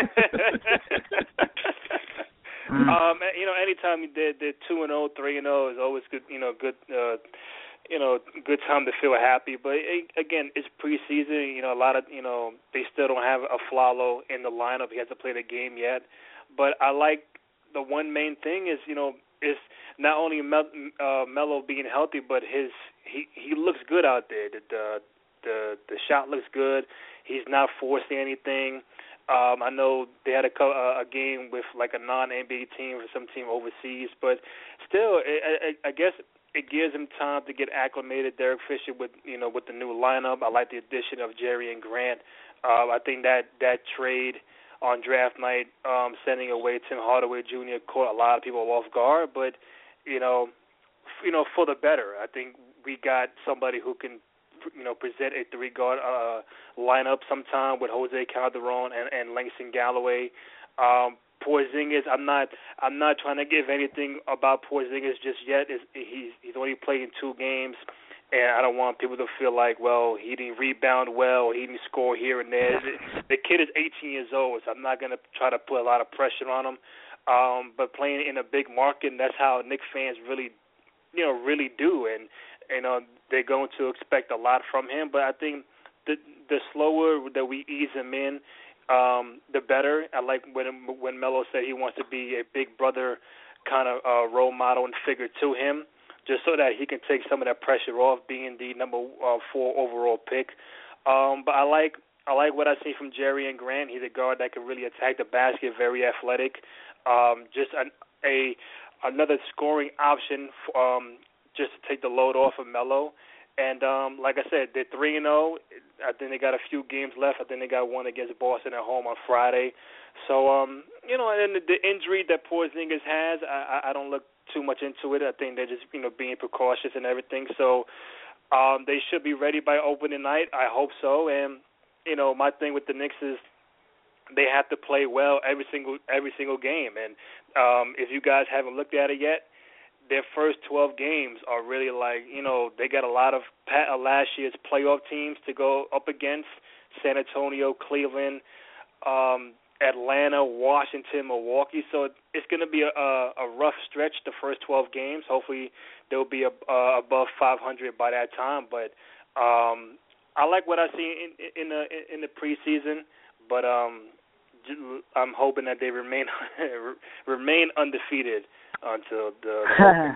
um, you know, anytime they're they're two and zero, three and zero is always good. You know, good. Uh, you know, good time to feel happy. But again, it's preseason. You know, a lot of you know they still don't have a Aflalo in the lineup. He hasn't played a game yet. But I like. The one main thing is, you know, is not only Mel, uh, Melo being healthy, but his he, he looks good out there. The, the the the shot looks good. He's not forcing anything. Um, I know they had a a game with like a non-N B A team or some team overseas, but still, I, I, I guess it gives him time to get acclimated. Derek Fisher with you know with the new lineup. I like the addition of Jerry and Grant. Uh, I think that that trade. On draft night, um, sending away Tim Hardaway Junior caught a lot of people off guard, but you know, f- you know, for the better. I think we got somebody who can, you know, present a three-guard uh, lineup sometime with Jose Calderon and, and Langston Galloway. Um, Porzingis, I'm not, I'm not trying to give anything about Porzingis just yet. It's, he's he's only played in two games. And I don't want people to feel like, well, he didn't rebound well, he didn't score here and there. The kid is eighteen years old, so I'm not going to try to put a lot of pressure on him. Um, but playing in a big market, and that's how Knicks fans really, you know, really do. And, you know, they're going to expect a lot from him. But I think the the slower that we ease him in, um, the better. I like when when Melo said he wants to be a big brother kind of uh, role model and figure to him, just so that he can take some of that pressure off being the number uh, four overall pick. Um, but I like I like what I see from Jerry and Grant. He's a guard that can really attack the basket, very athletic. Um, just an, a another scoring option, for, um, just to take the load off of Melo. And um, like I said, they're three and zero. I think they got a few games left. I think they got one against Boston at home on Friday. So um, you know, and the, the injury that Porzingis has, I, I don't look too much into it. I think they're just, you know, being precautious and everything. So um, they should be ready by opening night. I hope so. And, you know, my thing with the Knicks is they have to play well every single every single game. And um, if you guys haven't looked at it yet, their first twelve games are really like, you know, they got a lot of last year's playoff teams to go up against, San Antonio, Cleveland, um, Atlanta, Washington, Milwaukee. So it's going to be a, a rough stretch the first twelve games. Hopefully they'll be a, uh, above five hundred by that time. But um, I like what I see in, in the in the preseason. But um, I'm hoping that they remain remain undefeated until the.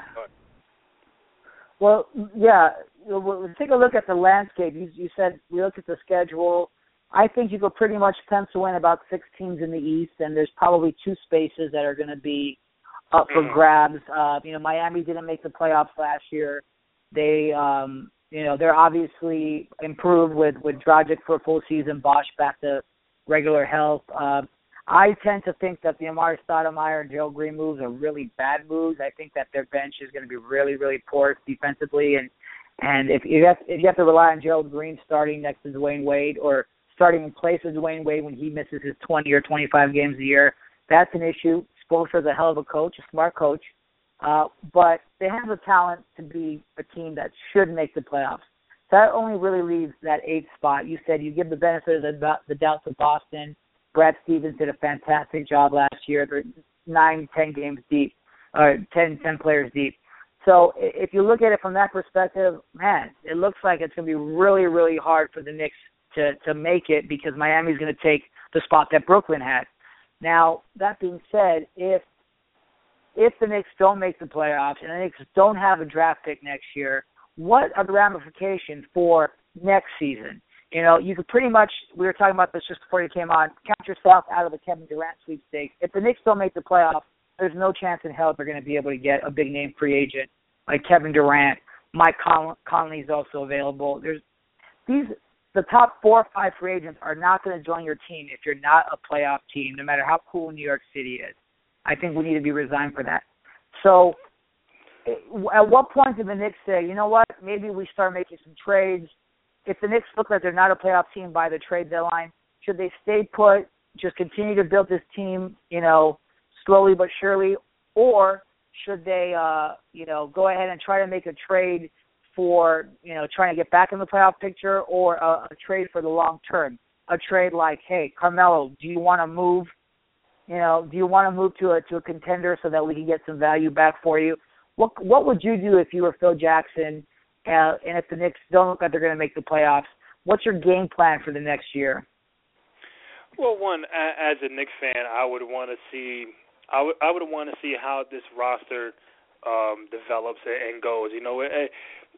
Well, yeah. We'll take a look at the landscape. You, you said we looked at the schedule. I think you could pretty much pencil in about six teams in the East, and there's probably two spaces that are going to be up for mm-hmm. grabs. Uh, you know, Miami didn't make the playoffs last year. They, um, you know, they're obviously improved with, with Dragic for a full season, Bosch back to regular health. Uh, I tend to think that the Amari Stoudemire and Joe Green moves are really bad moves. I think that their bench is going to be really, really poor defensively. And, and if you have, if you have to rely on Gerald Green starting next to Dwayne Wade or starting in place of Dwayne Wade when he misses his twenty or twenty-five games a year, that's an issue. Spoelstra's a hell of a coach, a smart coach. Uh, but they have the talent to be a team that should make the playoffs. That only really leaves that eighth spot. You said you give the benefit of the, the doubt to Boston. Brad Stevens did a fantastic job last year. They're nine, ten games deep, or ten, ten players deep. So if you look at it from that perspective, man, it looks like it's going to be really, really hard for the Knicks to, to make it because Miami's going to take the spot that Brooklyn had. Now, that being said, if if the Knicks don't make the playoffs and the Knicks don't have a draft pick next year, what are the ramifications for next season? You know, you could pretty much, we were talking about this just before you came on, count yourself out of the Kevin Durant sweepstakes. If the Knicks don't make the playoffs, there's no chance in hell they're going to be able to get a big-name free agent like Kevin Durant. Mike Con- Conley is also available. There's these the top four or five free agents are not going to join your team if you're not a playoff team, no matter how cool New York City is. I think we need to be resigned for that. So at what point do the Knicks say, you know what, maybe we start making some trades? If the Knicks look like they're not a playoff team by the trade deadline, should they stay put, just continue to build this team, you know, slowly but surely, or should they, uh, you know, go ahead and try to make a trade for, you know, trying to get back in the playoff picture, or a, a trade for the long term? A trade like, hey, Carmelo, do you want to move? You know, do you want to move to a to a contender so that we can get some value back for you? What what would you do if you were Phil Jackson, uh, and if the Knicks don't look like they're going to make the playoffs? What's your game plan for the next year? Well, one, as a Knicks fan, I would want to see I would I would want to see how this roster um, develops and goes. You know, it,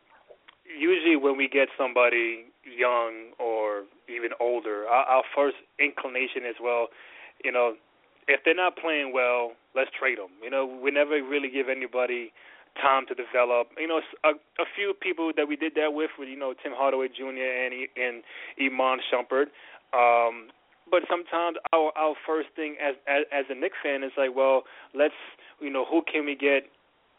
usually when we get somebody young or even older, our, our first inclination is, well, you know, if they're not playing well, let's trade them. You know, we never really give anybody time to develop. You know, a, a few people that we did that with were, you know, Tim Hardaway Junior and and Iman Shumpert. Um, but sometimes our our first thing as, as as a Knicks fan is like, well, let's, you know, who can we get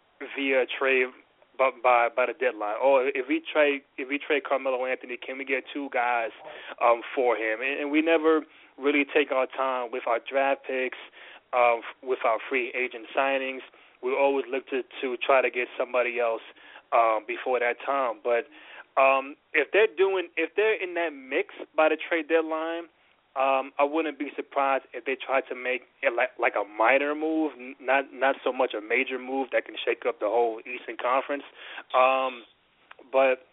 via trade by by, by the deadline? Or if we trade if we trade Carmelo Anthony, can we get two guys um, for him? And, and we never really take our time with our draft picks, uh, with our free agent signings. We always look to, to try to get somebody else um, before that time. But um, if they're doing, if they're in that mix by the trade deadline, um, I wouldn't be surprised if they try to make it like, like a minor move, not not so much a major move that can shake up the whole Eastern Conference. Um, but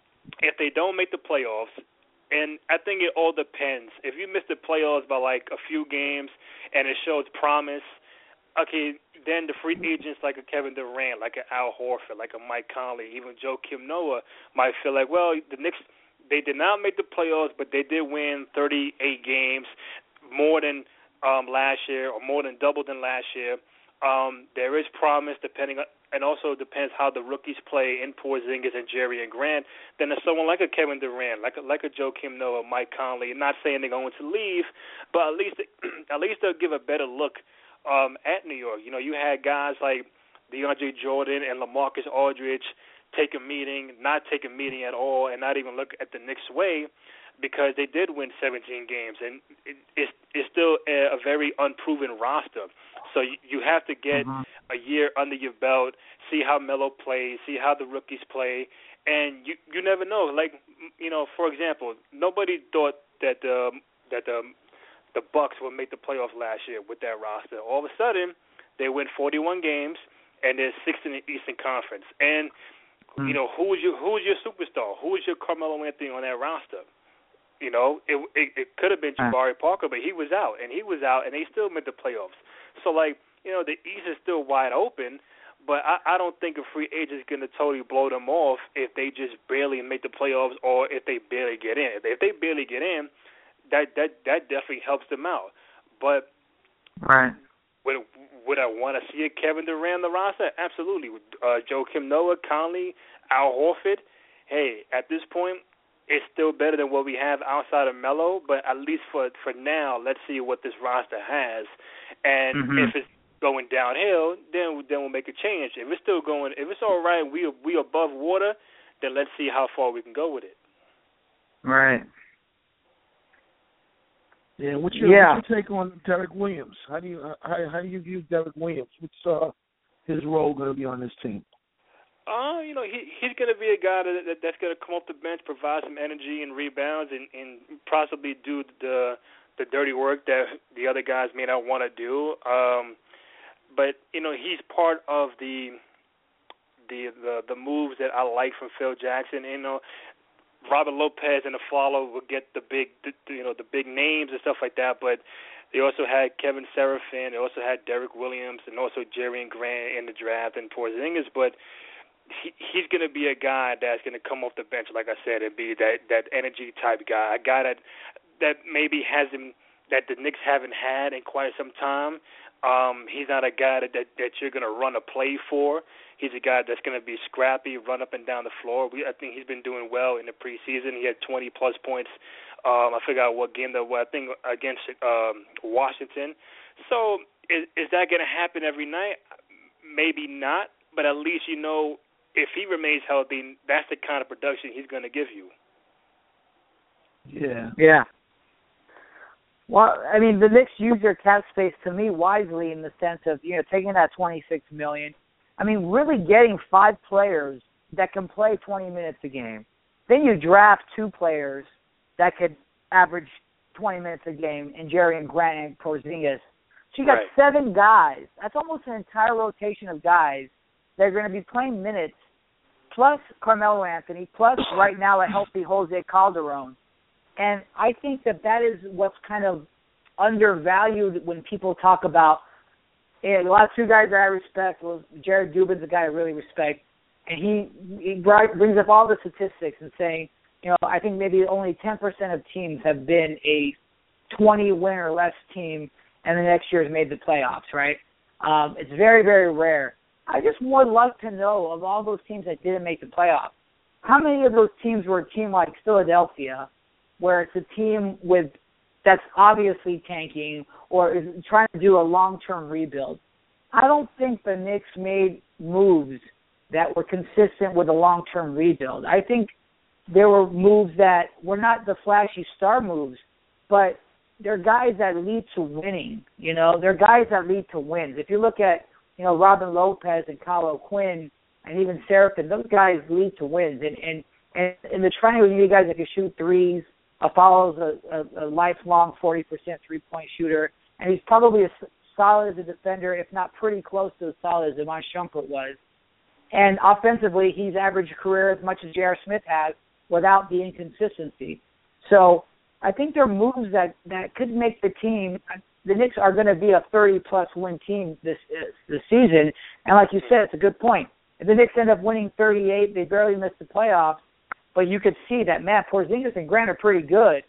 if they don't make the playoffs, and I think it all depends. If you miss the playoffs by like a few games and it shows promise, okay, then the free agents like a Kevin Durant, like an Al Horford, like a Mike Conley, even Joakim Noah might feel like, well, the Knicks, they did not make the playoffs, but they did win thirty-eight games, more than um, last year or more than double than last year. Um, there is promise, depending on, and also depends how the rookies play in Porzingis and Jerry and Grant. Then there's someone like a Kevin Durant, like a, like a Joakim Noah, Mike Conley. Not saying they're going to leave, but at least at least they'll give a better look um, at New York. You know, you had guys like DeAndre Jordan and LaMarcus Aldridge take a meeting, not take a meeting at all, and not even look at the Knicks' way, because they did win seventeen games, and it, it's, it's still a, a very unproven roster. So you, you have to get uh-huh. a year under your belt, see how Melo plays, see how the rookies play, and you you never know. Like, you know, for example, nobody thought that the that the the Bucks would make the playoffs last year with that roster. All of a sudden, they win forty-one games, and they're sixth in the Eastern Conference. And mm-hmm. you know, who's your who's your superstar? Who's your Carmelo Anthony on that roster? You know, it it, it could have been Jabari Parker, but he was out, and he was out, and they still made the playoffs. So, like, you know, the East is still wide open, but I, I don't think a free agent is going to totally blow them off if they just barely make the playoffs or if they barely get in. If they barely get in, that that, that definitely helps them out. But right. would would I want to see a Kevin Durant on the roster? Absolutely. Uh, Joakim Noah, Conley, Al Horford. Hey, at this point, it's still better than what we have outside of Melo, but at least for for now, let's see what this roster has. And mm-hmm. if it's going downhill, then then we'll make a change. If it's still going, if it's all right, we we above water, then let's see how far we can go with it. Right. Yeah. What's your, yeah. what's your take on Derek Williams? How do you uh, how how do you view Derek Williams? What's uh, his role going to be on this team? Uh, you know, he he's going to be a guy that, that that's going to come off the bench, provide some energy and rebounds, and, and possibly do the the dirty work that the other guys may not want to do. Um, but you know, he's part of the the the the moves that I like from Phil Jackson. You know, Robert Lopez and the follow will get the big, the, you know, the big names and stuff like that. But they also had Kevin Seraphin, they also had Derek Williams, and also Jerry Grant in the draft and Porzingis. But he, he's going to be a guy that's going to come off the bench, like I said, and be that, that energy type guy, a guy that that maybe hasn't, that the Knicks haven't had in quite some time. Um, he's not a guy that, that, that you're going to run a play for. He's a guy that's going to be scrappy, run up and down the floor. We, I think he's been doing well in the preseason. He had twenty-plus points. Um, I forgot what game that was, I think against um, Washington. So is, is that going to happen every night? Maybe not, but at least you know if he remains healthy, that's the kind of production he's going to give you. Yeah. Yeah. Well, I mean, the Knicks use their cap space, to me, wisely in the sense of, you know, taking that twenty-six million dollars. I mean, really getting five players that can play twenty minutes a game. Then you draft two players that could average twenty minutes a game in Jerry and Grant and Porzingis. So you got right. seven guys. That's almost an entire rotation of guys that are going to be playing minutes, plus Carmelo Anthony, plus right now a healthy Jose Calderon. And I think that that is what's kind of undervalued when people talk about it. A lot of two guys that I respect. Well, Jared Dubin's a guy I really respect. And he, he brings up all the statistics and saying, you know, I think maybe only ten percent of teams have been a twenty-win or less team and the next year has made the playoffs, right? Um, it's very, very rare. I just would love to know, of all those teams that didn't make the playoffs, how many of those teams were a team like Philadelphia, where it's a team with that's obviously tanking or is trying to do a long-term rebuild. I don't think the Knicks made moves that were consistent with a long-term rebuild. I think there were moves that were not the flashy star moves, but they're guys that lead to winning. You know, they're guys that lead to wins. If you look at, you know, Robin Lopez and Kyle O'Quinn and even Seraphin, those guys lead to wins. And and, and in the triangle, you need guys that can shoot threes. Uh, follows a, a, a lifelong forty percent three-point shooter, and he's probably as solid as a defender, if not pretty close to as solid as Iman Shumpert was. And offensively, he's averaged a career as much as J R. Smith has without the inconsistency. So I think there are moves that, that could make the team. The Knicks are going to be a thirty-plus win team this this season, and like you said, it's a good point. If the Knicks end up winning thirty-eight, they barely miss the playoffs. But you could see that, man, Porzingis and Grant are pretty good.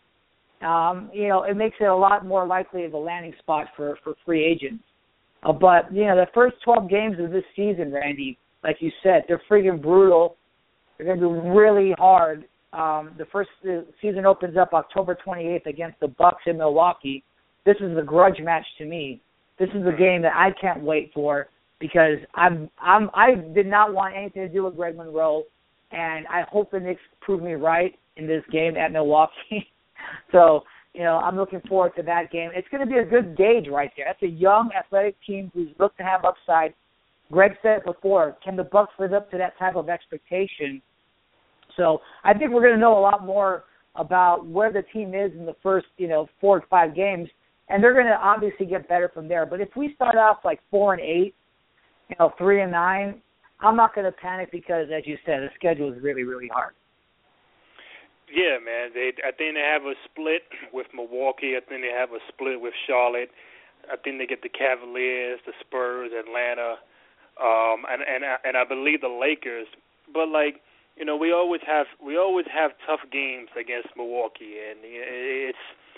Um, you know, it makes it a lot more likely of a landing spot for, for free agents. Uh, but, you know, the first twelve games of this season, Randy, like you said, they're freaking brutal. They're going to be really hard. Um, the first the season opens up October twenty-eighth against the Bucks in Milwaukee. This is a grudge match to me. This is a game that I can't wait for because I'm I'm I did not want anything to do with Greg Monroe. And I hope the Knicks prove me right in this game at Milwaukee. So, you know, I'm looking forward to that game. It's going to be a good gauge right there. That's a young, athletic team who's looked to have upside. Greg said it before. Can the Bucks live up to that type of expectation? So I think we're going to know a lot more about where the team is in the first, you know, four or five games. And they're going to obviously get better from there. But if we start off like four and eight, you know, three and nine, I'm not going to panic because, as you said, the schedule is really, really hard. Yeah, man. They, I think they have a split with Milwaukee. I think they have a split with Charlotte. I think they get the Cavaliers, the Spurs, Atlanta, um, and and and I believe the Lakers. But like, you know, we always have we always have tough games against Milwaukee, and it's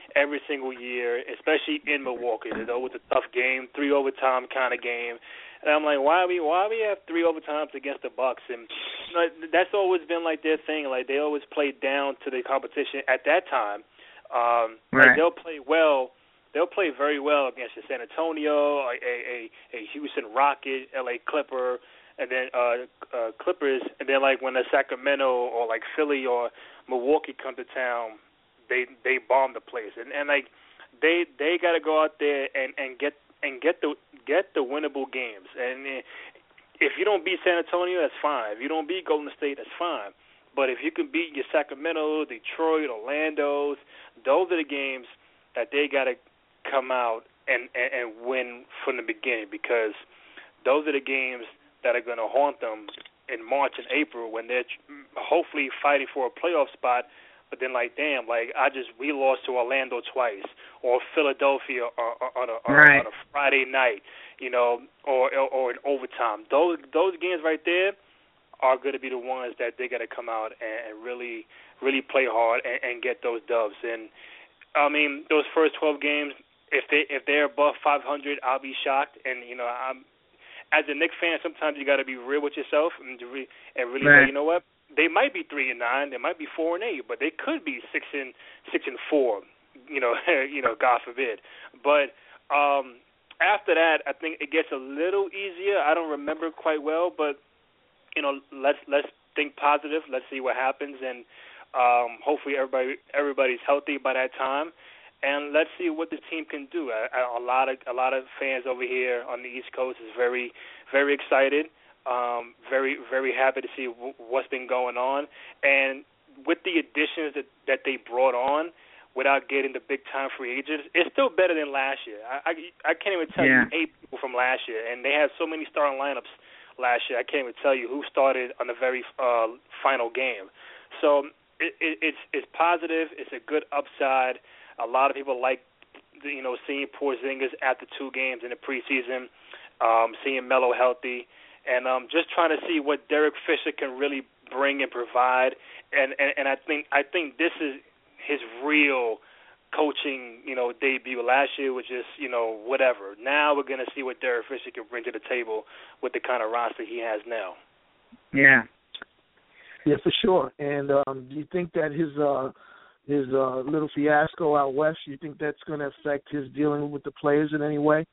every single year, especially in Milwaukee. It's always a tough game, three overtime kind of game. And I'm like, why we why we have three overtimes against the Bucks? And you know, that's always been like their thing. Like they always play down to the competition at that time. Um, right. Like they'll play well. They'll play very well against the San Antonio, a a, a Houston Rocket, L A Clipper, and then uh, uh, Clippers. And then like when the Sacramento or like Philly or Milwaukee come to town, they they bomb the place. And and like they they got to go out there and and get. and get the get the winnable games. And if you don't beat San Antonio, that's fine. If you don't beat Golden State, that's fine. But if you can beat your Sacramento, Detroit, Orlando's, those are the games that they got to come out and, and, and win from the beginning, because those are the games that are going to haunt them in March and April when they're hopefully fighting for a playoff spot. But then, like, damn, like I just we lost to Orlando twice, or Philadelphia on a, on, right. on a Friday night, you know, or or in overtime. Those those games right there are going to be the ones that they got to come out and, and really really play hard and, and get those dubs. And I mean, those first twelve games, if they if they're above five hundred, I'll be shocked. And you know, I'm as a Knicks fan, sometimes you got to be real with yourself and to re, and really right. say, you know what. They might be three and nine. They might be four and eight, but they could be six and six and four. You know, you know, God forbid. But um, after that, I think it gets a little easier. I don't remember quite well, but you know, let's let's think positive. Let's see what happens, and um, hopefully everybody everybody's healthy by that time. And let's see what the team can do. A, a lot of a lot of fans over here on the East Coast is very very excited. Um, very, very happy to see w- what's been going on. And with the additions that, that they brought on, without getting the big-time free agents, it's still better than last year. I, I, I can't even tell yeah. you eight people from last year, and they had so many starting lineups last year. I can't even tell you who started on the very uh, final game. So it, it, it's it's positive. It's a good upside. A lot of people like, you know, seeing Porzingis after two games in the preseason, um, seeing Melo healthy. And um, just trying to see what Derek Fisher can really bring and provide, and, and and I think I think this is his real coaching, you know, debut. Last year was just, you know, whatever. Now we're gonna see what Derek Fisher can bring to the table with the kind of roster he has now. Yeah, yeah, for sure. And um, do you think that his uh, his uh, little fiasco out west, you think that's going to affect his dealing with the players in any way?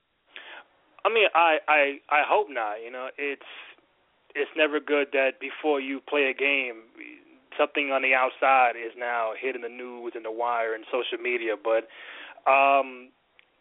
I mean, I, I, I hope not. You know, it's it's never good that before you play a game, something on the outside is now hitting the news and the wire and social media. But um,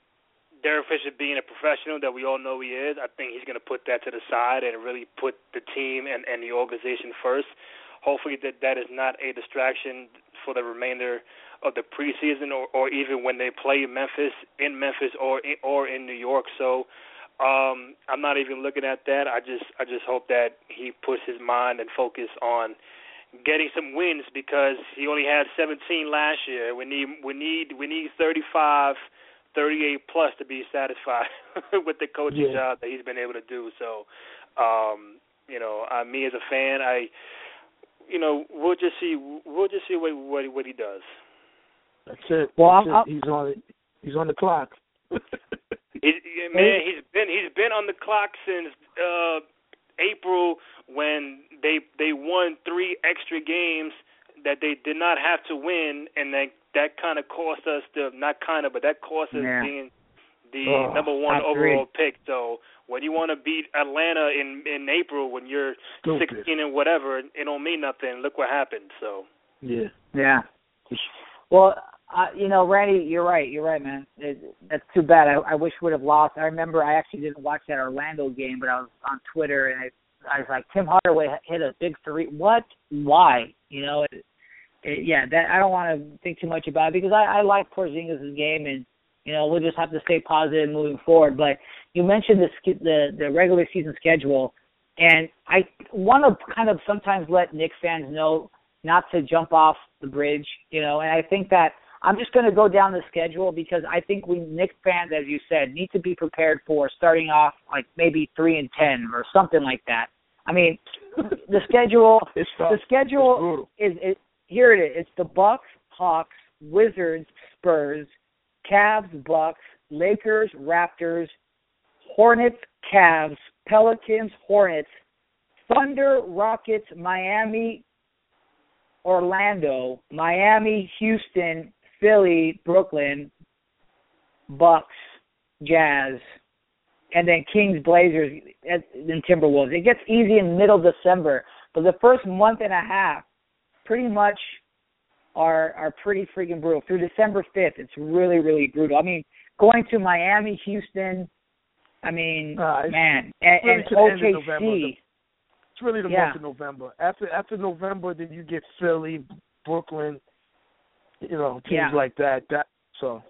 Derek Fisher being a professional that we all know he is, I think he's going to put that to the side and really put the team and, and the organization first. Hopefully that that is not a distraction for the remainder of the preseason or, or even when they play Memphis, in Memphis or in, or in New York. So Um, I'm not even looking at that. I just I just hope that he puts his mind and focus on getting some wins, because he only had seventeen last year. We need we need we need thirty-five, thirty-eight plus to be satisfied with the coaching yeah. job that he's been able to do. So, um, you know, uh, me as a fan, I, you know, we'll just see we'll just see what what, what he does. That's it. Well, That's I'll, it. he's on he's on the clock. He, man, he's been he's been on the clock since uh, April when they they won three extra games that they did not have to win, and that that kind of cost us the not kind of, but that cost us yeah. being the oh, number one overall three. pick. So when you want to beat Atlanta in in April when you're Stupid. sixteen and whatever, it don't mean nothing. Look what happened. So yeah, yeah. Well, uh, you know, Randy, you're right. You're right, man. It, that's too bad. I, I wish we would have lost. I remember I actually didn't watch that Orlando game, but I was on Twitter and I, I was like, Tim Hardaway hit a big three. What? Why? You know, it, it, yeah. That I don't want to think too much about it because I, I like Porzingis' game, and you know, we'll just have to stay positive moving forward. But you mentioned the the, the regular season schedule, and I want to kind of sometimes let Knicks fans know not to jump off the bridge, you know, and I think that I'm just going to go down the schedule because I think we Knicks fans, as you said, need to be prepared for starting off like maybe three and ten or something like that. I mean, the schedule, the schedule is it, here. It is. It's the Bucks, Hawks, Wizards, Spurs, Cavs, Bucks, Lakers, Raptors, Hornets, Cavs, Pelicans, Hornets, Thunder, Rockets, Miami, Orlando, Miami, Houston, Philly, Brooklyn, Bucks, Jazz, and then Kings, Blazers, and Timberwolves. It gets easy in middle December, but the first month and a half pretty much are are pretty freaking brutal. Through December fifth, it's really, really brutal. I mean, going to Miami, Houston, I mean, uh, man, and, really and O K C. It's really the yeah. month of November. After after November, then you get Philly, Brooklyn, you know, teams yeah. like that. That so.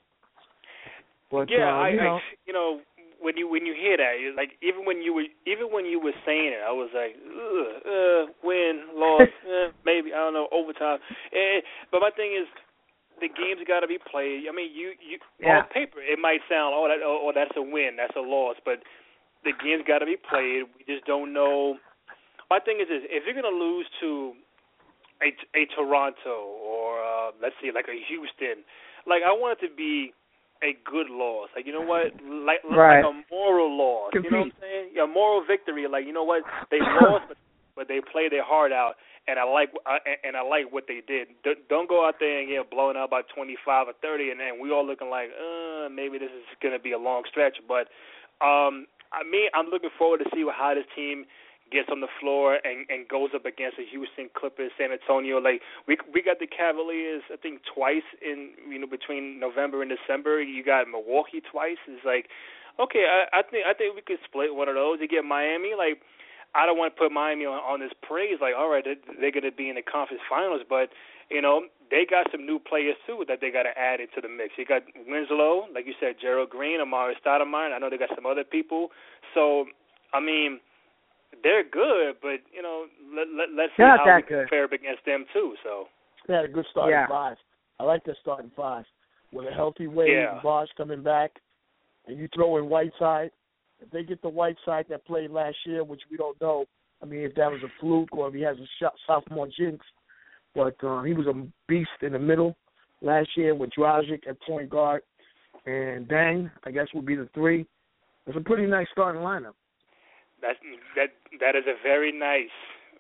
But, yeah, uh, I, you know, I, you know, when you when you hear that, you're like even when you were even when you were saying it, I was like, ugh, uh, win, loss, eh, maybe I don't know, overtime. Eh, but my thing is, the games got to be played. I mean, you you yeah. on paper it might sound oh that oh, oh that's a win, that's a loss, but the games got to be played. We just don't know. My thing is this: if you're gonna lose to a a Toronto or uh, let's see like a Houston, like I want it to be a good loss, like you know what, like right. like a moral loss, Compete. you know what I'm saying? Yeah, moral victory. Like you know what, they lost, but, but they played their heart out, and I like I, and I like what they did. D- don't go out there and get blown out by twenty-five or thirty, and then we all looking like, uh, maybe this is gonna be a long stretch. But um, I mean, I'm looking forward to see how this team gets on the floor and, and goes up against the Houston Clippers, San Antonio. Like we we got the Cavaliers, I think twice in you know between November and December. You got Milwaukee twice. It's like, okay, I, I think I think we could split one of those. You get Miami. Like I don't want to put Miami on, on this praise. Like all right, they're, they're going to be in the conference finals, but you know they got some new players too that they got to add into the mix. You got Winslow, like you said, Gerald Green, Amari Stoudemire. I know they got some other people. So I mean. They're good, but you know, let, let, let's see Not how we good. can fare up against them too. So they had a good starting yeah. five. I like their starting five with a healthy Wade, yeah. Bosh coming back, and you throw in Whiteside. If they get the Whiteside that played last year, which we don't know, I mean, if that was a fluke or if he has a sophomore jinx, but uh, he was a beast in the middle last year with Dragic at point guard, and Dang, I guess, would be the three. It's a pretty nice starting lineup. That's that that is a very nice,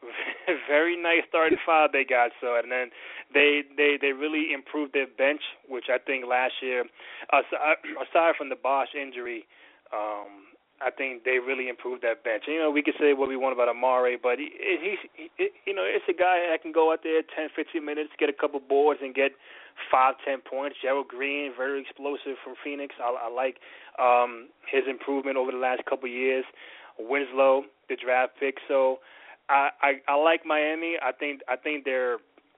very nice starting five they got. So and then they they they really improved their bench, which I think last year, aside from the Bosh injury, um, I think they really improved that bench. And, you know, we can say what we want about Amari, but he, he's he, you know it's a guy that can go out there ten, fifteen minutes, get a couple boards, and get five, ten points. Gerald Green, very explosive from Phoenix. I, I like um, his improvement over the last couple of years. Winslow, the draft pick. So I, I I like Miami. I think I think they're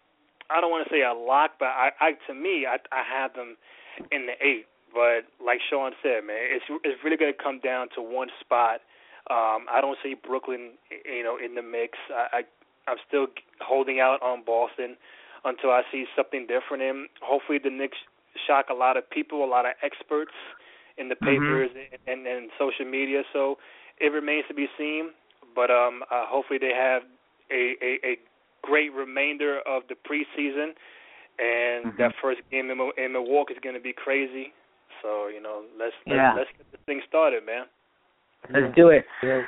I don't want to say a lock, but I, I to me I I have them in the eight. But like Sean said, man, it's it's really going to come down to one spot. Um, I don't see Brooklyn, you know, in the mix. I, I I'm still holding out on Boston until I see something different. And hopefully the Knicks shock a lot of people, a lot of experts in the papers mm-hmm. and, and, and social media. So it remains to be seen, but um, uh, hopefully they have a, a, a great remainder of the preseason, and mm-hmm. that first game in, in Milwaukee is going to be crazy. So you know, let's let's, yeah. let's get this thing started, man. Let's do it. Yeah.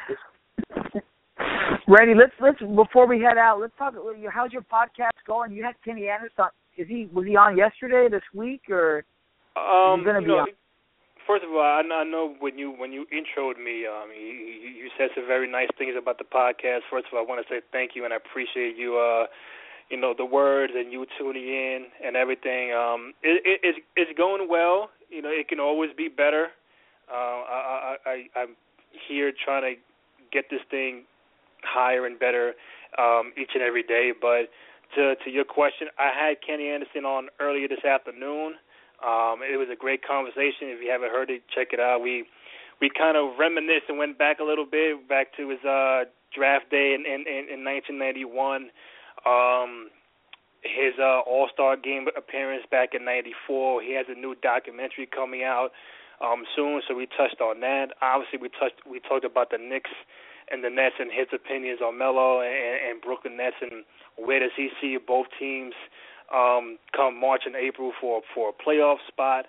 Randy, let's let's before we head out, let's talk. How's your podcast going? You had Kenny Anderson. Is he was he on yesterday, this week, or um, is he going to be know, on? First of all, I know when you when you introed me, um, you, you said some very nice things about the podcast. First of all, I want to say thank you, and I appreciate you, uh, you know, the words and you tuning in and everything. Um, it, it, it's it's going well. You know, it can always be better. Uh, I, I, I I'm here trying to get this thing higher and better um, each and every day. But to to your question, I had Kenny Anderson on earlier this afternoon. Um, it was a great conversation. If you haven't heard it, check it out. We we kind of reminisced and went back a little bit, back to his uh, draft day in, in, in nineteen ninety-one, um, his uh, All-Star game appearance back in ninety-four. He has a new documentary coming out um, soon, so we touched on that. Obviously, we touched we talked about the Knicks and the Nets and his opinions on Melo and, and Brooklyn Nets and where does he see both teams Um, come March and April for for a playoff spot.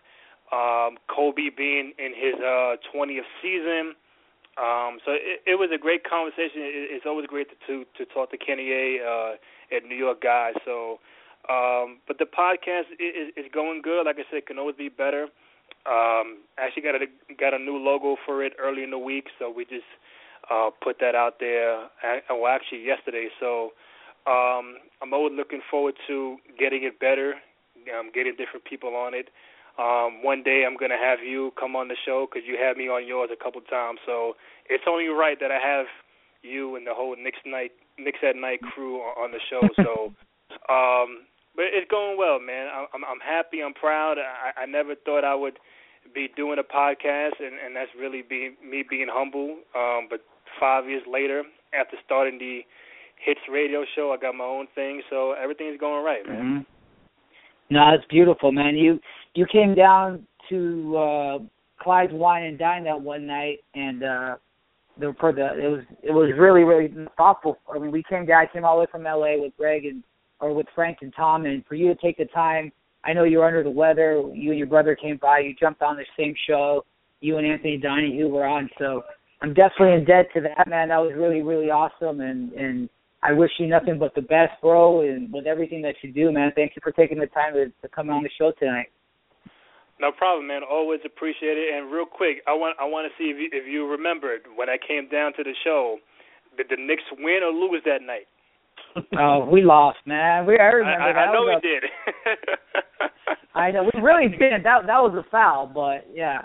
Um, Kobe being in his uh, twentieth season. Um, so it, it was a great conversation. It, it's always great to, to to talk to Kenny A uh, at New York Guys. So, um, but the podcast is, is going good. Like I said, it can always be better. Um, actually got a got a new logo for it early in the week, so we just uh, put that out there. Well, actually yesterday. So um, I'm always looking forward to getting it better, um, getting different people on it. Um, one day I'm going to have you come on the show because you had me on yours a couple times. So it's only right that I have you and the whole Knicks night, Knicks at Night crew on the show. So, um, but it's going well, man. I'm, I'm happy. I'm proud. I, I never thought I would be doing a podcast, and, and that's really being, me being humble. Um, but five years later, after starting the Hits radio show, I got my own thing. So everything's going right, man. Mm-hmm. No, it's beautiful, man. You you came down to uh, Clyde's Wine and Dine that one night, and uh, the, for the it was it was really really thoughtful. I mean, we came down, I came all the way from L A with Greg and or with Frank and Tom, and for you to take the time. I know you were under the weather. You and your brother came by. You jumped on the same show. You and Anthony Donahue were on, so I'm definitely in debt to that, man. That was really really awesome, and and. I wish you nothing but the best, bro, and with everything that you do, man. Thank you for taking the time to, to come on the show tonight. No problem, man. Always appreciate it. And real quick, I want I want to see if you, if you remembered when I came down to the show, did the Knicks win or lose that night? Oh, we lost, man. We I remember I, that. I know we a, did. I know we really did. That that was a foul, but yeah.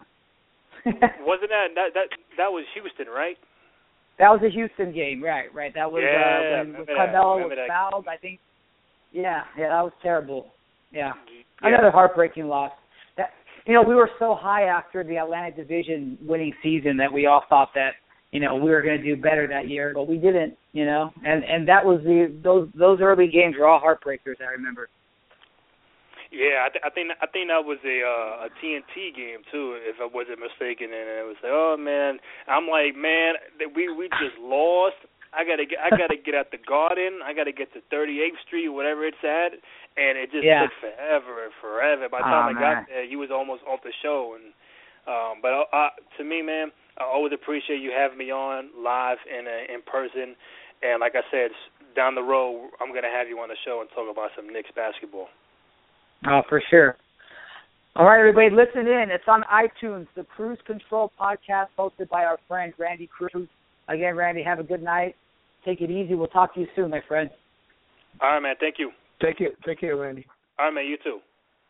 Wasn't that that that that was Houston, right? That was a Houston game, right? Right. That was yeah, uh, when, when Carmelo was that. fouled. I think. Yeah, yeah, that was terrible. Yeah, yeah. Another heartbreaking loss. That you know, we were so high after the Atlantic Division winning season that we all thought that you know we were going to do better that year, but we didn't. You know, and and that was the those those early games were all heartbreakers. I remember. Yeah, I, th- I think I think that was a uh, a T N T game too, if I wasn't mistaken. And it was like, oh man, I'm like, man, we we just lost. I gotta get I gotta get at the Garden. I gotta get to thirty-eighth Street, whatever it's at, and it just yeah. took forever and forever. By the time oh, I man. got there, he was almost off the show. And um, but uh, to me, man, I always appreciate you having me on live and uh, in person. And like I said, down the road, I'm gonna have you on the show and talk about some Knicks basketball. Oh, for sure. All right, everybody, listen in. It's on iTunes, the Cruise Control podcast hosted by our friend Randy Cruz. Again, Randy, have a good night. Take it easy. We'll talk to you soon, my friend. All right, man. Thank you. Take care. Take care, Randy. All right, man. You too.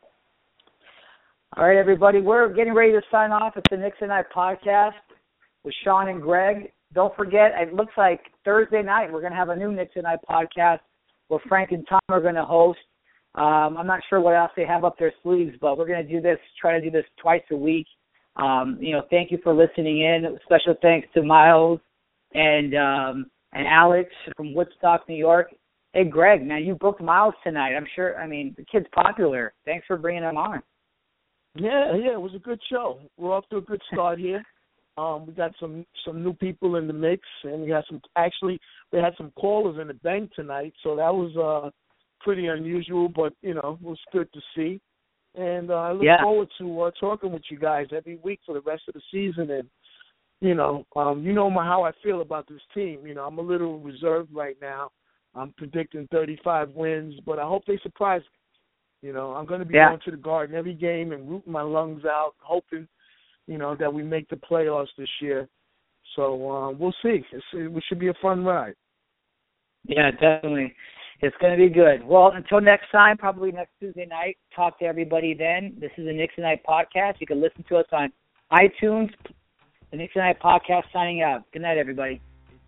All right, everybody, we're getting ready to sign off. It's the Knicks and I podcast with Sean and Greg. Don't forget, it looks like Thursday night we're going to have a new Knicks and I podcast where Frank and Tom are going to host. Um, I'm not sure what else they have up their sleeves, but we're going to do this, try to do this twice a week. Um, you know, thank you for listening in. Special thanks to Miles and um, and Alex from Woodstock, New York. Hey, Greg, man, you booked Miles tonight. I'm sure, I mean, the kid's popular. Thanks for bringing him on. Yeah, yeah, it was a good show. We're off to a good start here. Um, we got some, some new people in the mix, and we had some, actually, we had some callers in the bank tonight, so that was uh, pretty unusual, but, you know, it was good to see. And uh, I look yeah. forward to uh, talking with you guys every week for the rest of the season. And, you know, um, you know my, how I feel about this team. You know, I'm a little reserved right now. I'm predicting thirty-five wins, but I hope they surprise me. You know, I'm going to be yeah. going to the Garden every game and rooting my lungs out, hoping, you know, that we make the playoffs this year. So uh, we'll see. It's, it should be a fun ride. Yeah, definitely. It's going to be good. Well, until next time, probably next Tuesday night, talk to everybody then. This is the Knicks and I podcast. You can listen to us on iTunes. The Knicks and I podcast signing out. Good night, everybody.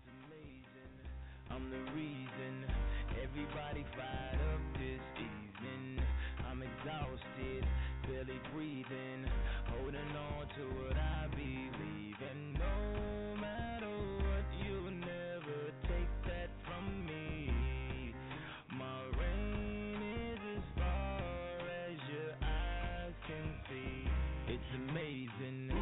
I'm the reason everybody fired up this evening. I'm exhausted, barely breathing, holding on to what I believe in. No matter what, you'll never take that from me. My reign is as far as your eyes can see. It's amazing.